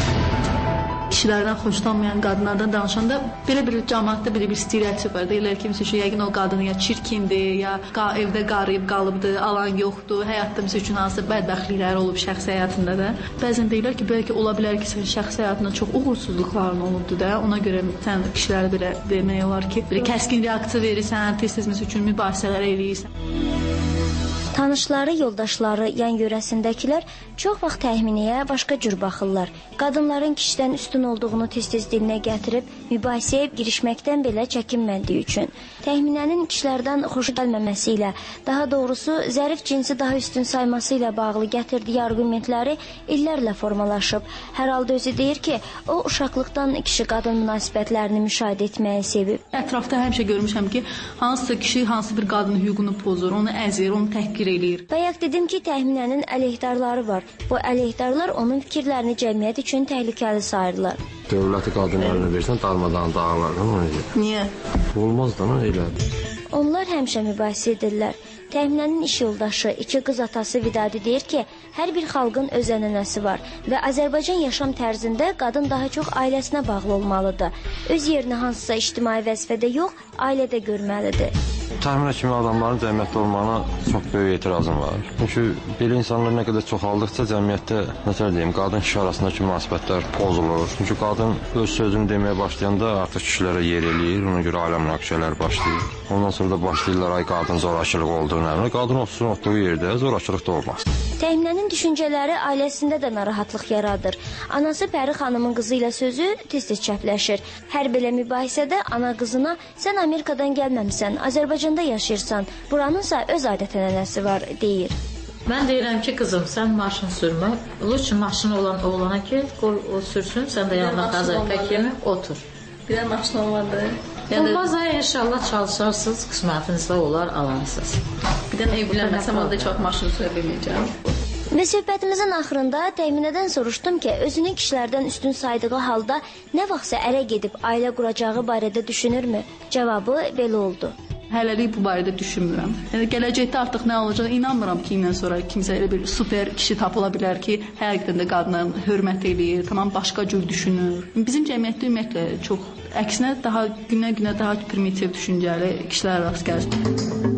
[SPEAKER 1] Kişilərdən xoşlanmayan qadınlardan danışanda belə bir cəmiyyətdə belə bir stereotip var. Deyirlər ki, məsəl üçün yəqin o qadın ya çirkindir, ya qa evdə qarıyıb qalıbdır, alan yoxdur, həyatda məsəl üçün hansı bədbəxtliklər olub şəxsi həyatında da. Bəzən deyirlər ki, bəlkə ola bilər ki, sən şəxsi həyatında çox uğursuzluqların olubdu da. Ona görə sən kişilərə belə demək olar ki, belə kəskin reaksiya verirsən, tez-tez məsəl üçün mübahisələr eləyirsən.
[SPEAKER 7] Tanışları, yoldaşları, yan yörəsindəkilər çox vaxt təxminiyə başqa cür baxırlar. Qadınların kişidən üstün olduğunu tez-tez dilinə gətirib, mübahisəyə girişməkdən belə çəkinmədiyi üçün. Təxminənin kişilərdən xoşu gəlməməsi ilə, daha doğrusu zərif cinsi daha üstün sayması ilə bağlı gətirdiyi argumentləri illərlə formalaşıb. Hər halda özü deyir ki, o uşaqlıqdan kişi-qadın münasibətlərini müşahidə etməyi sevib.
[SPEAKER 1] Ətrafda həmişə görmüşəm ki, hansısa kişi hansı bir qadının hüququnu pozur, onu əzir, onu təhqir eləyir.
[SPEAKER 7] Bayaq dedim ki, təxminənin əleyhdarları var. Bu əleyhdarlar onun fikirlərini cəmiyyət üçün təhlükəli sayırlar.
[SPEAKER 10] Dövləti qadınlarına versən, darmadan dağılarlar.
[SPEAKER 1] Niyə?
[SPEAKER 10] Olmaz da, elə.
[SPEAKER 7] Onlar həmişə mübahisə edirlər. Təxminənin iş yoldaşı, iki qız atası Vidadi deyir ki, hər bir xalqın öz ənənəsi var və Azərbaycan yaşam tərzində qadın daha çox ailəsinə bağlı olmalıdır. Öz yerini hansısa ictimai vəzifədə yox, ailədə görməlidir.
[SPEAKER 10] Təxminə kimi adamların cəmiyyətdə olmağına çox böyük etirazım var. Çünki belə insanlar nə qədər çoxaldıqca cəmiyyətdə, necə deyim, qadın-kişi arasındakı münasibətlər pozulur. Çünki qadın öz sözünü deməyə başlayanda artıq kişilərə yer eləyir, ona görə ailə münaqişələri başlayır. Ondan sonra da başlayırlar, ay qadın zorakılıq olduğunu əmrə. Qadın otursun otduğu yerdə zorakılıq da olmaz.
[SPEAKER 7] Təxminənin düşüncələri ailəsində də narahatlıq yaradır. Anası Pəri xanımın qızı ilə sözü tez-tez çəpləşir. Hər belə mübahisədə ana qızına sən Amerikadan gəlməmisən, Azərbaycanda yaşayırsan, buranınsa öz adət-ənənəsi var, deyir.
[SPEAKER 13] Mən deyirəm ki, qızım, sən maşın sürmə. Lütfü maşını olan oğlana ki, qoy o sürsün, sən də yanına qazayqa kimi otur.
[SPEAKER 1] Bir də maşın olmadı.
[SPEAKER 13] Olmaz, ha, inşallah çalışarsınız, qismətinizdə olar, alansınız.
[SPEAKER 1] Bir də evlənməsəm, orada çox maşın sürə bilməyəcəm.
[SPEAKER 7] Və söhbətimizin axırında təxminədən soruşdum ki, özünü kişilərdən üstün saydığı halda nə vaxtsa ərə gedib ailə quracağı barədə düşünürmü? Cavabı belə oldu.
[SPEAKER 1] Hələlik bu barədə düşünmürəm. Yəni gələcəkdə artıq nə olacaq inanmıram ki, indən sonra kimsə elə bir super kişi tapıla bilər ki, həqiqətən də qadına hörmət eləyir, tamam başqa cür düşünür. Bizim cəmiyyətdə ümumiyyətlə çox əksinə daha günə-günə daha primitiv düşüncəli kişilər rast gəlir.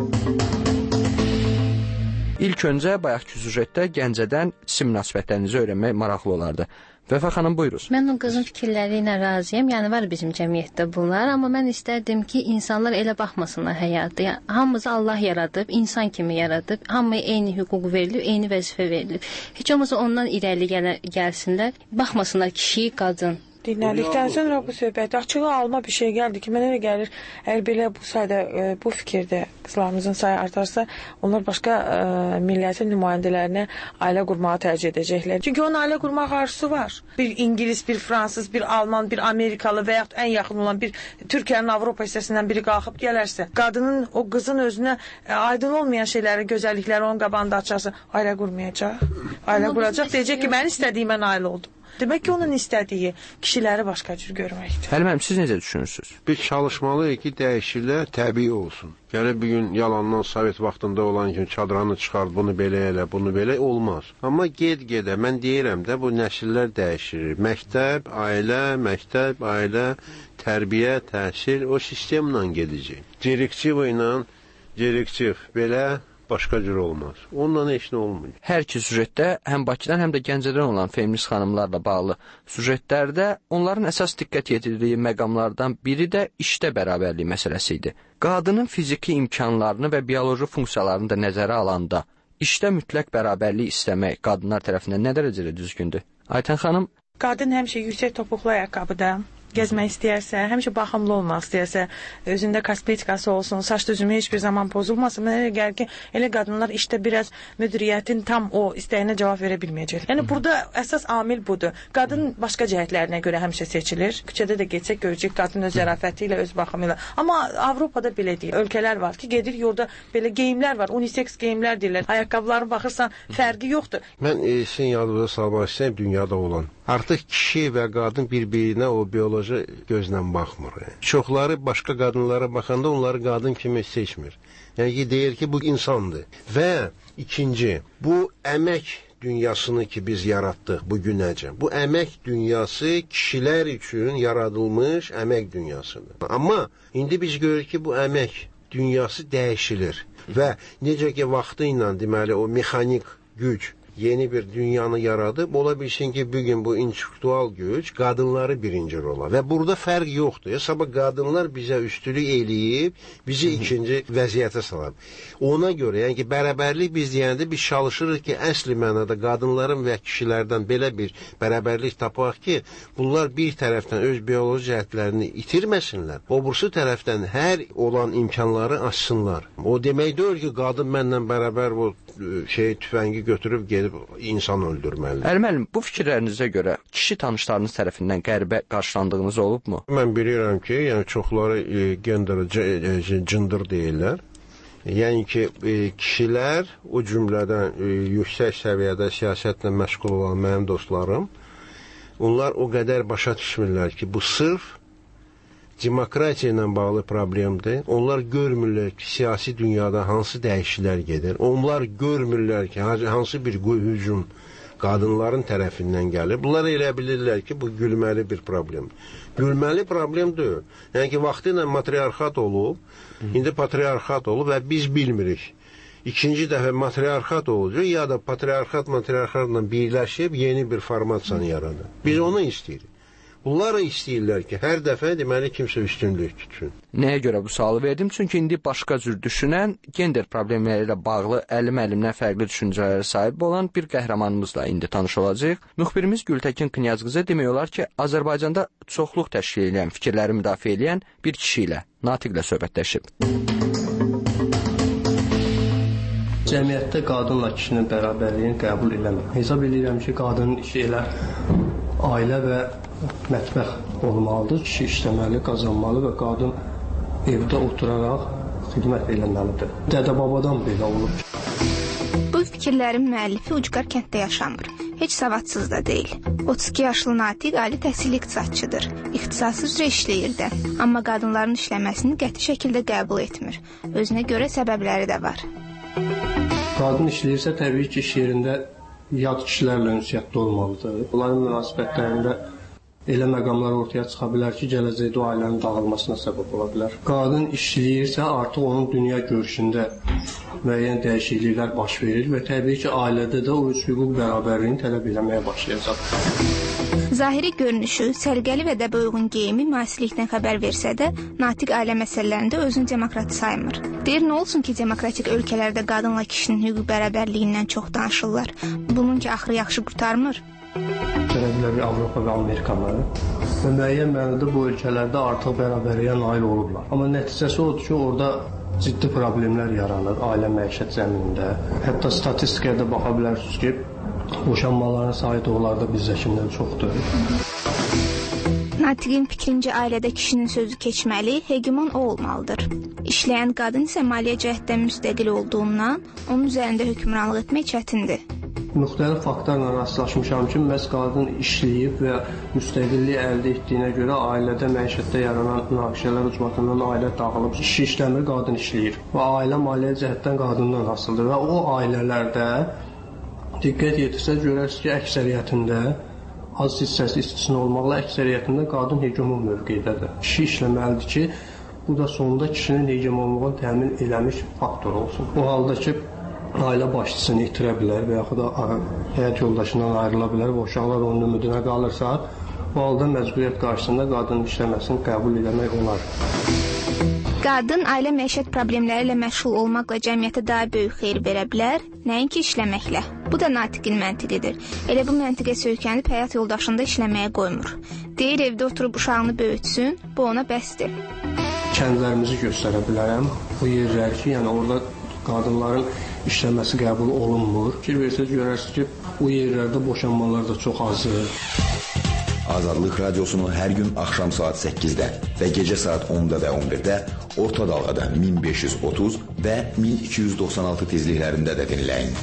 [SPEAKER 11] İlk öncə bayaqki süjetdə Gəncədən sizin münasibətlərinizi öyrənmək maraqlı olardı. Vəfa xanım, buyuruz.
[SPEAKER 24] Mən o qızın fikirləri ilə razıyam. Yəni var bizim cəmiyyətdə bunlar, amma mən istərdim ki, insanlar elə baxmasınlar həyata. Yəni, hamımızı Allah yaradıb, insan kimi yaradıb, hamıya eyni hüquq verilib, eyni vəzifə verilib. Heç olmasa ondan irəli gəl gəlsinlər, baxmasınlar kişi, qadın.
[SPEAKER 25] Dinlədikdən sonra bu söhbəti açığa alma bir şey gəldi ki, mənə elə gəlir, əgər belə bu sayda, bu fikirdə qızlarımızın sayı artarsa, onlar başqa ə, millətin nümayəndələrinə ailə qurmağı tərcih edəcəklər. Çünki onun ailə qurmaq arzusu var. Bir İngilis, bir Fransız, bir Alman, bir Amerikalı və yaxud ən yaxın olan bir Türkiyənin Avropa hissəsindən biri qalxıb gələrsə, qadının, o qızın özünə ə, aydın olmayan şeyləri, gözəllikləri onun qabağında açarsa, ailə qurmayacaq. Ailə quracaq, deyəcək ki, mən istədiyimə nail oldum. Demək ki, onun istədiyi kişiləri başqa cür görməkdir.
[SPEAKER 11] Həlim müəllim, siz necə düşünürsünüz?
[SPEAKER 26] Biz çalışmalıyıq ki, dəyişikliklər təbii olsun. Yəni, bir gün yalandan Sovet vaxtında olan kimi çadranı çıxar, bunu belə elə, bunu belə olmaz. Amma ged-gedə, mən deyirəm də, bu nəsillər dəyişir. Məktəb, ailə, məktəb, ailə, tərbiyə, təhsil, o sistemlə gedəcək. Direktiv ilə, direktiv belə başqa cür olmaz. Onunla heç nə olmur.
[SPEAKER 11] Hər iki süjetdə həm Bakıdan, həm də Gəncədən olan feminist xanımlarla bağlı süjetlərdə onların əsas diqqət yetirdiyi məqamlardan biri də işdə bərabərlik məsələsi idi. Qadının fiziki imkanlarını və bioloji funksiyalarını da nəzərə alanda işdə mütləq bərabərlik istəmək qadınlar tərəfindən nə dərəcədə düzgündür? Aytən xanım?
[SPEAKER 25] Qadın həmişə yüksək topuqlu ayaqqabıda gəzmək istəyərsə, həmişə baxımlı olmaq istəyərsə, özündə kosmetikası olsun, saç düzümü heç bir zaman pozulmasın. Mənə elə gəlir ki, elə qadınlar işdə biraz müdiriyyətin tam o istəyinə cavab verə bilməyəcək. Yəni, burada əsas amil budur. Qadın başqa cəhətlərinə görə həmişə seçilir. Küçədə də geçsək görəcək qadın öz zərafəti ilə, öz baxımı ilə. Amma Avropada belə deyil. Ölkələr var ki, gedir yolda belə geyimlər var, unisex geyimlər deyirlər. Ayaqqabılarına baxırsan, fərqi yoxdur.
[SPEAKER 26] Mən e, sizin yadınıza salmaq istəyirəm dünyada olan. Artıq kişi və qadın bir-birinə o bioloji gözlə baxmır. Çoxları başqa qadınlara baxanda onları qadın kimi seçmir. Yəni ki, deyir ki, bu insandır. Və ikinci, bu əmək dünyasını ki biz yaratdıq bu günəcə. Bu əmək dünyası kişilər üçün yaradılmış əmək dünyasıdır. Amma indi biz görürük ki, bu əmək dünyası dəyişilir. Və necə ki, vaxtı ilə deməli o mexanik güc yeni bir dünyanı yaradıb, ola bilsin ki, bugün bu intellektual güc qadınları birinci rola. Və burada fərq yoxdur. Sabah qadınlar bizə üstülük eləyib, bizi ikinci vəziyyətə salıb. Ona görə, yəni ki, bərabərlik biz deyəndə biz çalışırıq ki, əsli mənada qadınların və kişilərdən belə bir bərabərlik tapaq ki, bunlar bir tərəfdən öz bioloji cəhətlərini itirməsinlər, o bursu tərəfdən hər olan imkanları açsınlar. O demək deyil ki, qadın mənlə bərabər bu şey tüfəngi götürüb gedib insan öldürməlidir.
[SPEAKER 11] Həlim müəllim, bu fikirlərinizə görə kişi tanışlarınız tərəfindən qəribə qarşılandığınız olubmu?
[SPEAKER 26] Mən bilirəm ki, yəni çoxları e, gender, gender deyirlər. Yəni ki, e, kişilər o cümlədən e, yüksək səviyyədə siyasətlə məşğul olan mənim dostlarım, onlar o qədər başa düşmürlər ki, bu sırf demokratiya ilə bağlı problemdir. Onlar görmürlər ki, siyasi dünyada hansı dəyişikliklər gedir. Onlar görmürlər ki, hansı bir hücum qadınların tərəfindən gəlir. Bunlar elə bilirlər ki, bu gülməli bir problem. Gülməli problem deyil. Yəni ki, vaxtı ilə matriarxat olub, indi patriarxat olub və biz bilmirik. İkinci dəfə matriarxat olacaq, ya da patriarxat matriarxatla birləşib yeni bir formasyanı yaradır. Biz onu istəyirik. Bunlar istəyirlər ki, hər dəfə deməli kimsə üstünlük tutsun.
[SPEAKER 11] Nəyə görə bu sualı verdim? Çünki indi başqa cür düşünən, gender problemləri ilə bağlı əlim əlimdən fərqli düşüncələrə sahib olan bir qəhrəmanımızla indi tanış olacağıq. Müxbirimiz Gültəkin Knyazqızı demək olar ki, Azərbaycanda çoxluq təşkil edən, fikirləri müdafiə edən bir kişi ilə, Natiqlə söhbətləşib.
[SPEAKER 5] Cəmiyyətdə qadınla kişinin bərabərliyini qəbul eləməm. Hesab edirəm ki, qadının işi elə ailə və mətbəx olmalıdır, kişi işləməli, qazanmalı və qadın evdə oturaraq xidmət eləməlidir. Dədə-babadan belə olur.
[SPEAKER 6] Bu fikirlərin müəllifi ucqar kənddə yaşamır. Heç savadsız da deyil. otuz iki yaşlı Natiq ali təhsilli iqtisadçıdır. İxtisası üzrə işləyir də. Amma qadınların işləməsini qəti şəkildə qəbul etmir. Özünə görə səbəbləri də var.
[SPEAKER 5] Qadın işləyirsə, təbii ki, iş yerində yad kişilərlə ünsiyyətdə olmalıdır. Onların münasibətlərində elə məqamlar ortaya çıxa bilər ki, gələcəkdə o ailənin dağılmasına səbəb ola bilər. Qadın işləyirsə, artıq onun dünya görüşündə müəyyən dəyişikliklər baş verir və təbii ki, ailədə də o üç hüquq bərabərliyini tələb eləməyə başlayacaq.
[SPEAKER 6] Zahiri görünüşü, sərgəli və dəbə uyğun geyimi müasirlikdən xəbər versə də, Natiq ailə məsələlərində özünü demokrat saymır. Deyir, nə olsun ki, demokratik ölkələrdə qadınla kişinin hüquq bərabərliyindən çox danışırlar. Bunun ki, axırı yaxşı qurtarmır.
[SPEAKER 5] Tərəflər Avropa və Amerikalı və müəyyən mənada bu ölkələrdə artıq bərabərliyə nail olublar. Amma nəticəsi odur ki, orada ciddi problemlər yaranır ailə məişət zəminində. Hətta statistikaya da baxa bilərsiniz ki, boşanmaların sayı da onlarda bizdəkindən çoxdur.
[SPEAKER 8] Natiqin fikrincə ailədə kişinin sözü keçməli, hegemon o olmalıdır. İşləyən qadın isə maliyyə cəhətdən müstəqil olduğundan onun üzərində hökmranlıq etmək çətindir.
[SPEAKER 5] Müxtəlif faktlarla rastlaşmışam ki, məhz qadın işləyib və müstəqillik əldə etdiyinə görə ailədə məişətdə yaranan münaqişələr ucbatından ailə dağılıb, kişi işləmir, qadın işləyir və ailə maliyyə cəhətdən qadından asılıdır və o ailələrdə diqqət yetirsək görərsiniz ki, əksəriyyətində az hissəsi istisna olmaqla əksəriyyətində qadın hegemon mövqeyidədir. Kişi işləməlidir ki, bu da sonunda kişinin hegemonluğunu təmin eləmiş faktor olsun. O halda ki, ailə başçısını itirə bilər və yaxud da həyat yoldaşından ayrıla bilər və uşaqlar onun ümidinə qalırsa, bu halda məcburiyyət qarşısında qadının işləməsini qəbul etmək olar.
[SPEAKER 8] Qadın ailə məişət problemləri ilə məşğul olmaqla cəmiyyətə daha böyük xeyir verə bilər, nəinki işləməklə. Bu da Natiqin məntiqidir. Elə bu məntiqə söykənib həyat yoldaşında işləməyə qoymur. Deyir, evdə oturub uşağını böyütsün, bu ona bəsdir.
[SPEAKER 5] Kəndlərimizi göstərə bilərəm. Bu yerlər ki, yəni orada qadınların işləməsi qəbul olunmur. Fikir versəz görərsiniz ki, bu yerlərdə boşanmalar da çox azdır.
[SPEAKER 14] Azadlıq Radiosunu hər gün axşam saat səkkizdə və gecə saat onda və on birdə orta dalğada min beş yüz otuz və min iki yüz doxsan altı tezliklərində də dinləyin.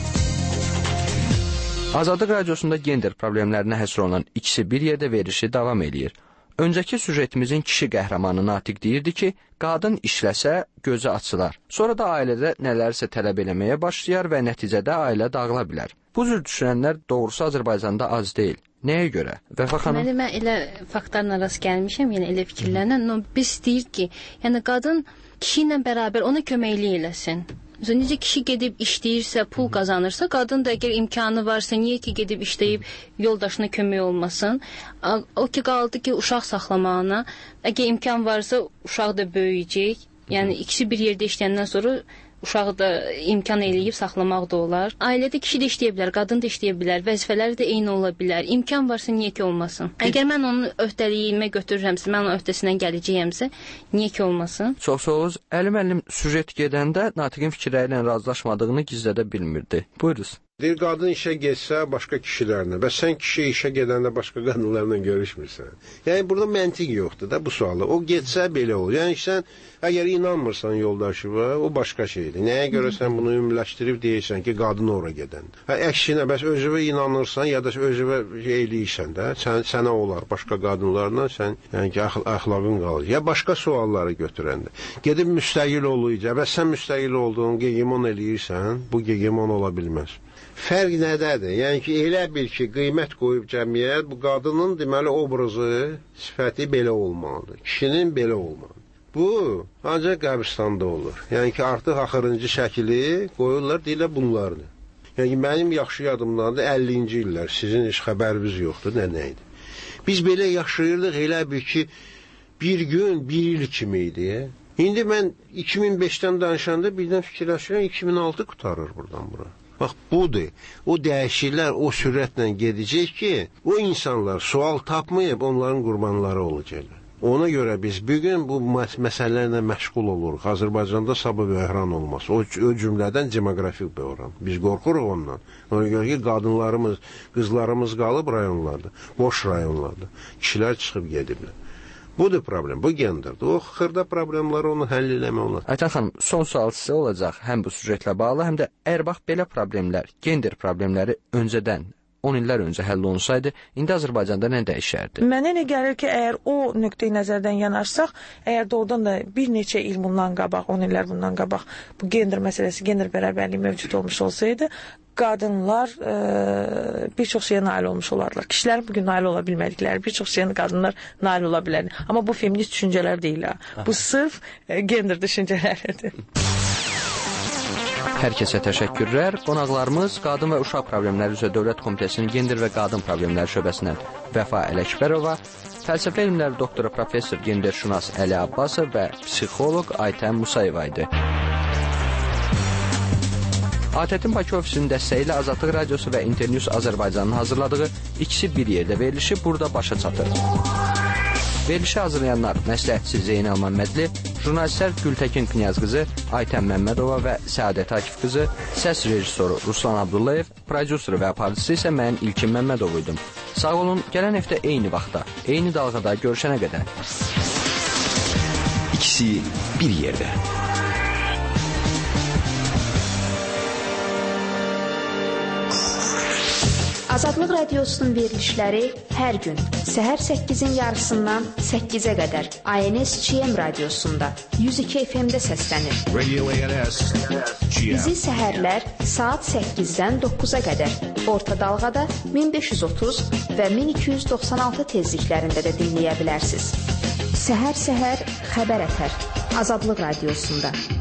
[SPEAKER 11] Azadlıq Radiosunda gender problemlərinə həsr olunan ikisi bir yerdə verişi davam edir. Öncəki süjetimizin kişi qəhrəmanı Natiq deyirdi ki, qadın işləsə gözü açılar. Sonra da ailədə nələrsə tələb eləməyə başlayar və nəticədə ailə dağıla bilər. Bu cür düşünənlər doğrusu Azərbaycanda az deyil. Nəyə görə? Vəfa xanım?
[SPEAKER 24] Deməli, mən elə faktlarla rast gəlmişəm, yəni elə fikirlərlə. No, biz deyir ki, yəni qadın kişi ilə bərabər ona köməklik eləsin. Məsələn, necə kişi gedib işləyirsə, pul qazanırsa, qadın da əgər imkanı varsa, niyə ki gedib işləyib yoldaşına kömək olmasın? O ki qaldı ki, uşaq saxlamağına, əgər imkan varsa, uşaq da böyüyəcək. Yəni ikisi bir yerdə işləyəndən sonra uşağı da imkan eləyib saxlamaq da olar. Ailədə kişi də işləyə bilər, qadın da işləyə bilər, vəzifələri də eyni ola bilər. İmkan varsa niyə ki olmasın? Əgər mən onun öhdəliyimə götürürəmsə, mən onun öhdəsindən gələcəyəmsə, niyə ki olmasın?
[SPEAKER 11] Çox sağ olun. Əli müəllim süjet gedəndə Natiqin fikirləri ilə razılaşmadığını gizlədə bilmirdi. Buyurunuz.
[SPEAKER 26] Deyir, qadın işə getsə başqa kişilərlə, bəs sən kişi işə gedəndə başqa qadınlarla görüşmürsən. Yəni, burada məntiq yoxdur da bu sualı. O getsə belə olur. Yəni, sən əgər inanmırsan yoldaşıva, o başqa şeydir. Nəyə görə sən bunu ümumiləşdirib deyirsən ki, qadın ora gedəndə. Hə, əksinə, bəs özüvə inanırsan, ya da özüvə eləyirsən də, sən, sənə olar başqa qadınlarla, sən yəni ki, əxlaqın qalır. Ya başqa sualları götürəndə. Gedib müstəqil oluyca, bəs sən müstəqil olduğun hegemon eləyirsən, bu hegemon ola bilməz. Fərq nədədir? Yəni ki, elə bil ki, qiymət qoyub cəmiyyət, bu qadının deməli obrazı, sifəti belə olmalıdır. Kişinin belə olmalıdır. Bu, ancaq qəbristanda olur. Yəni ki, artıq axırıncı şəkili qoyurlar, deyirlər bunlardır. Yəni ki, mənim yaxşı yadımdandır, əllinci illər, sizin heç xəbəriniz yoxdur, nə nə idi. Biz belə yaşayırdıq, elə bil ki, bir gün, bir il kimi idi. İndi mən iki min beşdən danışanda birdən fikirləşirəm, iki min altı qutarır buradan bura. Bax, budur. O dəyişikliklər o sürətlə gedəcək ki, o insanlar sual tapmayıb, onların qurbanları olacaqlar. Ona görə biz bugün bu məsələlərlə məşğul oluruq. Azərbaycanda sabah böhran olmaz. O, o cümlədən demoqrafik böhran. Biz qorxuruq ondan. Ona görə ki, qadınlarımız, qızlarımız qalıb rayonlarda, boş rayonlarda. Kişilər çıxıb gediblər. Budur problem, bu genderdir. O xırda problemləri onu həll eləmək olar.
[SPEAKER 11] Aytan xanım, son sual sizə olacaq. Həm bu süjetlə bağlı, həm də əgər bax belə problemlər, gender problemləri öncədən on illər öncə həll olunsaydı, indi Azərbaycanda nə dəyişərdi?
[SPEAKER 25] Mənə elə gəlir ki, əgər o nöqteyi nəzərdən yanarsaq, əgər doğrudan da bir neçə il bundan qabaq, on illər bundan qabaq bu gender məsələsi, gender bərabərliyi mövcud olmuş olsaydı, qadınlar e, bir çox şeyə nail olmuş olarlar. Kişilərin bugün nail ola bilmədikləri bir çox şeyə qadınlar nail ola bilər. Amma bu feminist düşüncələr deyil. Ha. Bu sırf e, gender düşüncələridir.
[SPEAKER 11] Hər kəsə təşəkkürlər. Qonaqlarımız Qadın və Uşaq Problemləri üzrə Dövlət Komitəsinin Gender və Qadın Problemləri şöbəsindən Vəfa Ələkbərova, fəlsəfə elmləri doktoru professor genderşünas Əli Abbasov və psixoloq Aytən Musayeva idi. ATƏT-in Bakı ofisinin dəstəyi ilə Azadlıq Radiosu və Internews Azərbaycanın hazırladığı ikisi bir yerdə verilişi burada başa çatır. Verilişi hazırlayanlar məsləhətçi Zeynəl Məmmədli, jurnalistlər Gültəkin Knyazqızı, Aytən Məmmədova və Səadət Akif qızı, səs rejissoru Ruslan Abdullayev, prodüseri və aparıcısı isə mən İlkin Məmmədov idim. Sağ olun, gələn həftə eyni vaxtda, eyni dalğada görüşənə qədər.
[SPEAKER 14] İkisi bir yerdə.
[SPEAKER 3] Azadlıq Radiosunun verilişləri hər gün səhər səkkizin yarısından səkkizə qədər A N S G M radiosunda yüz iki F M-də səslənir. Radio A N S G M. Bizi səhərlər saat səkkizdən doqquza qədər orta dalğada min beş yüz otuz və min iki yüz doxsan altı tezliklərində də dinləyə bilərsiniz. Səhər-səhər xəbər ətər Azadlıq Radiosunda.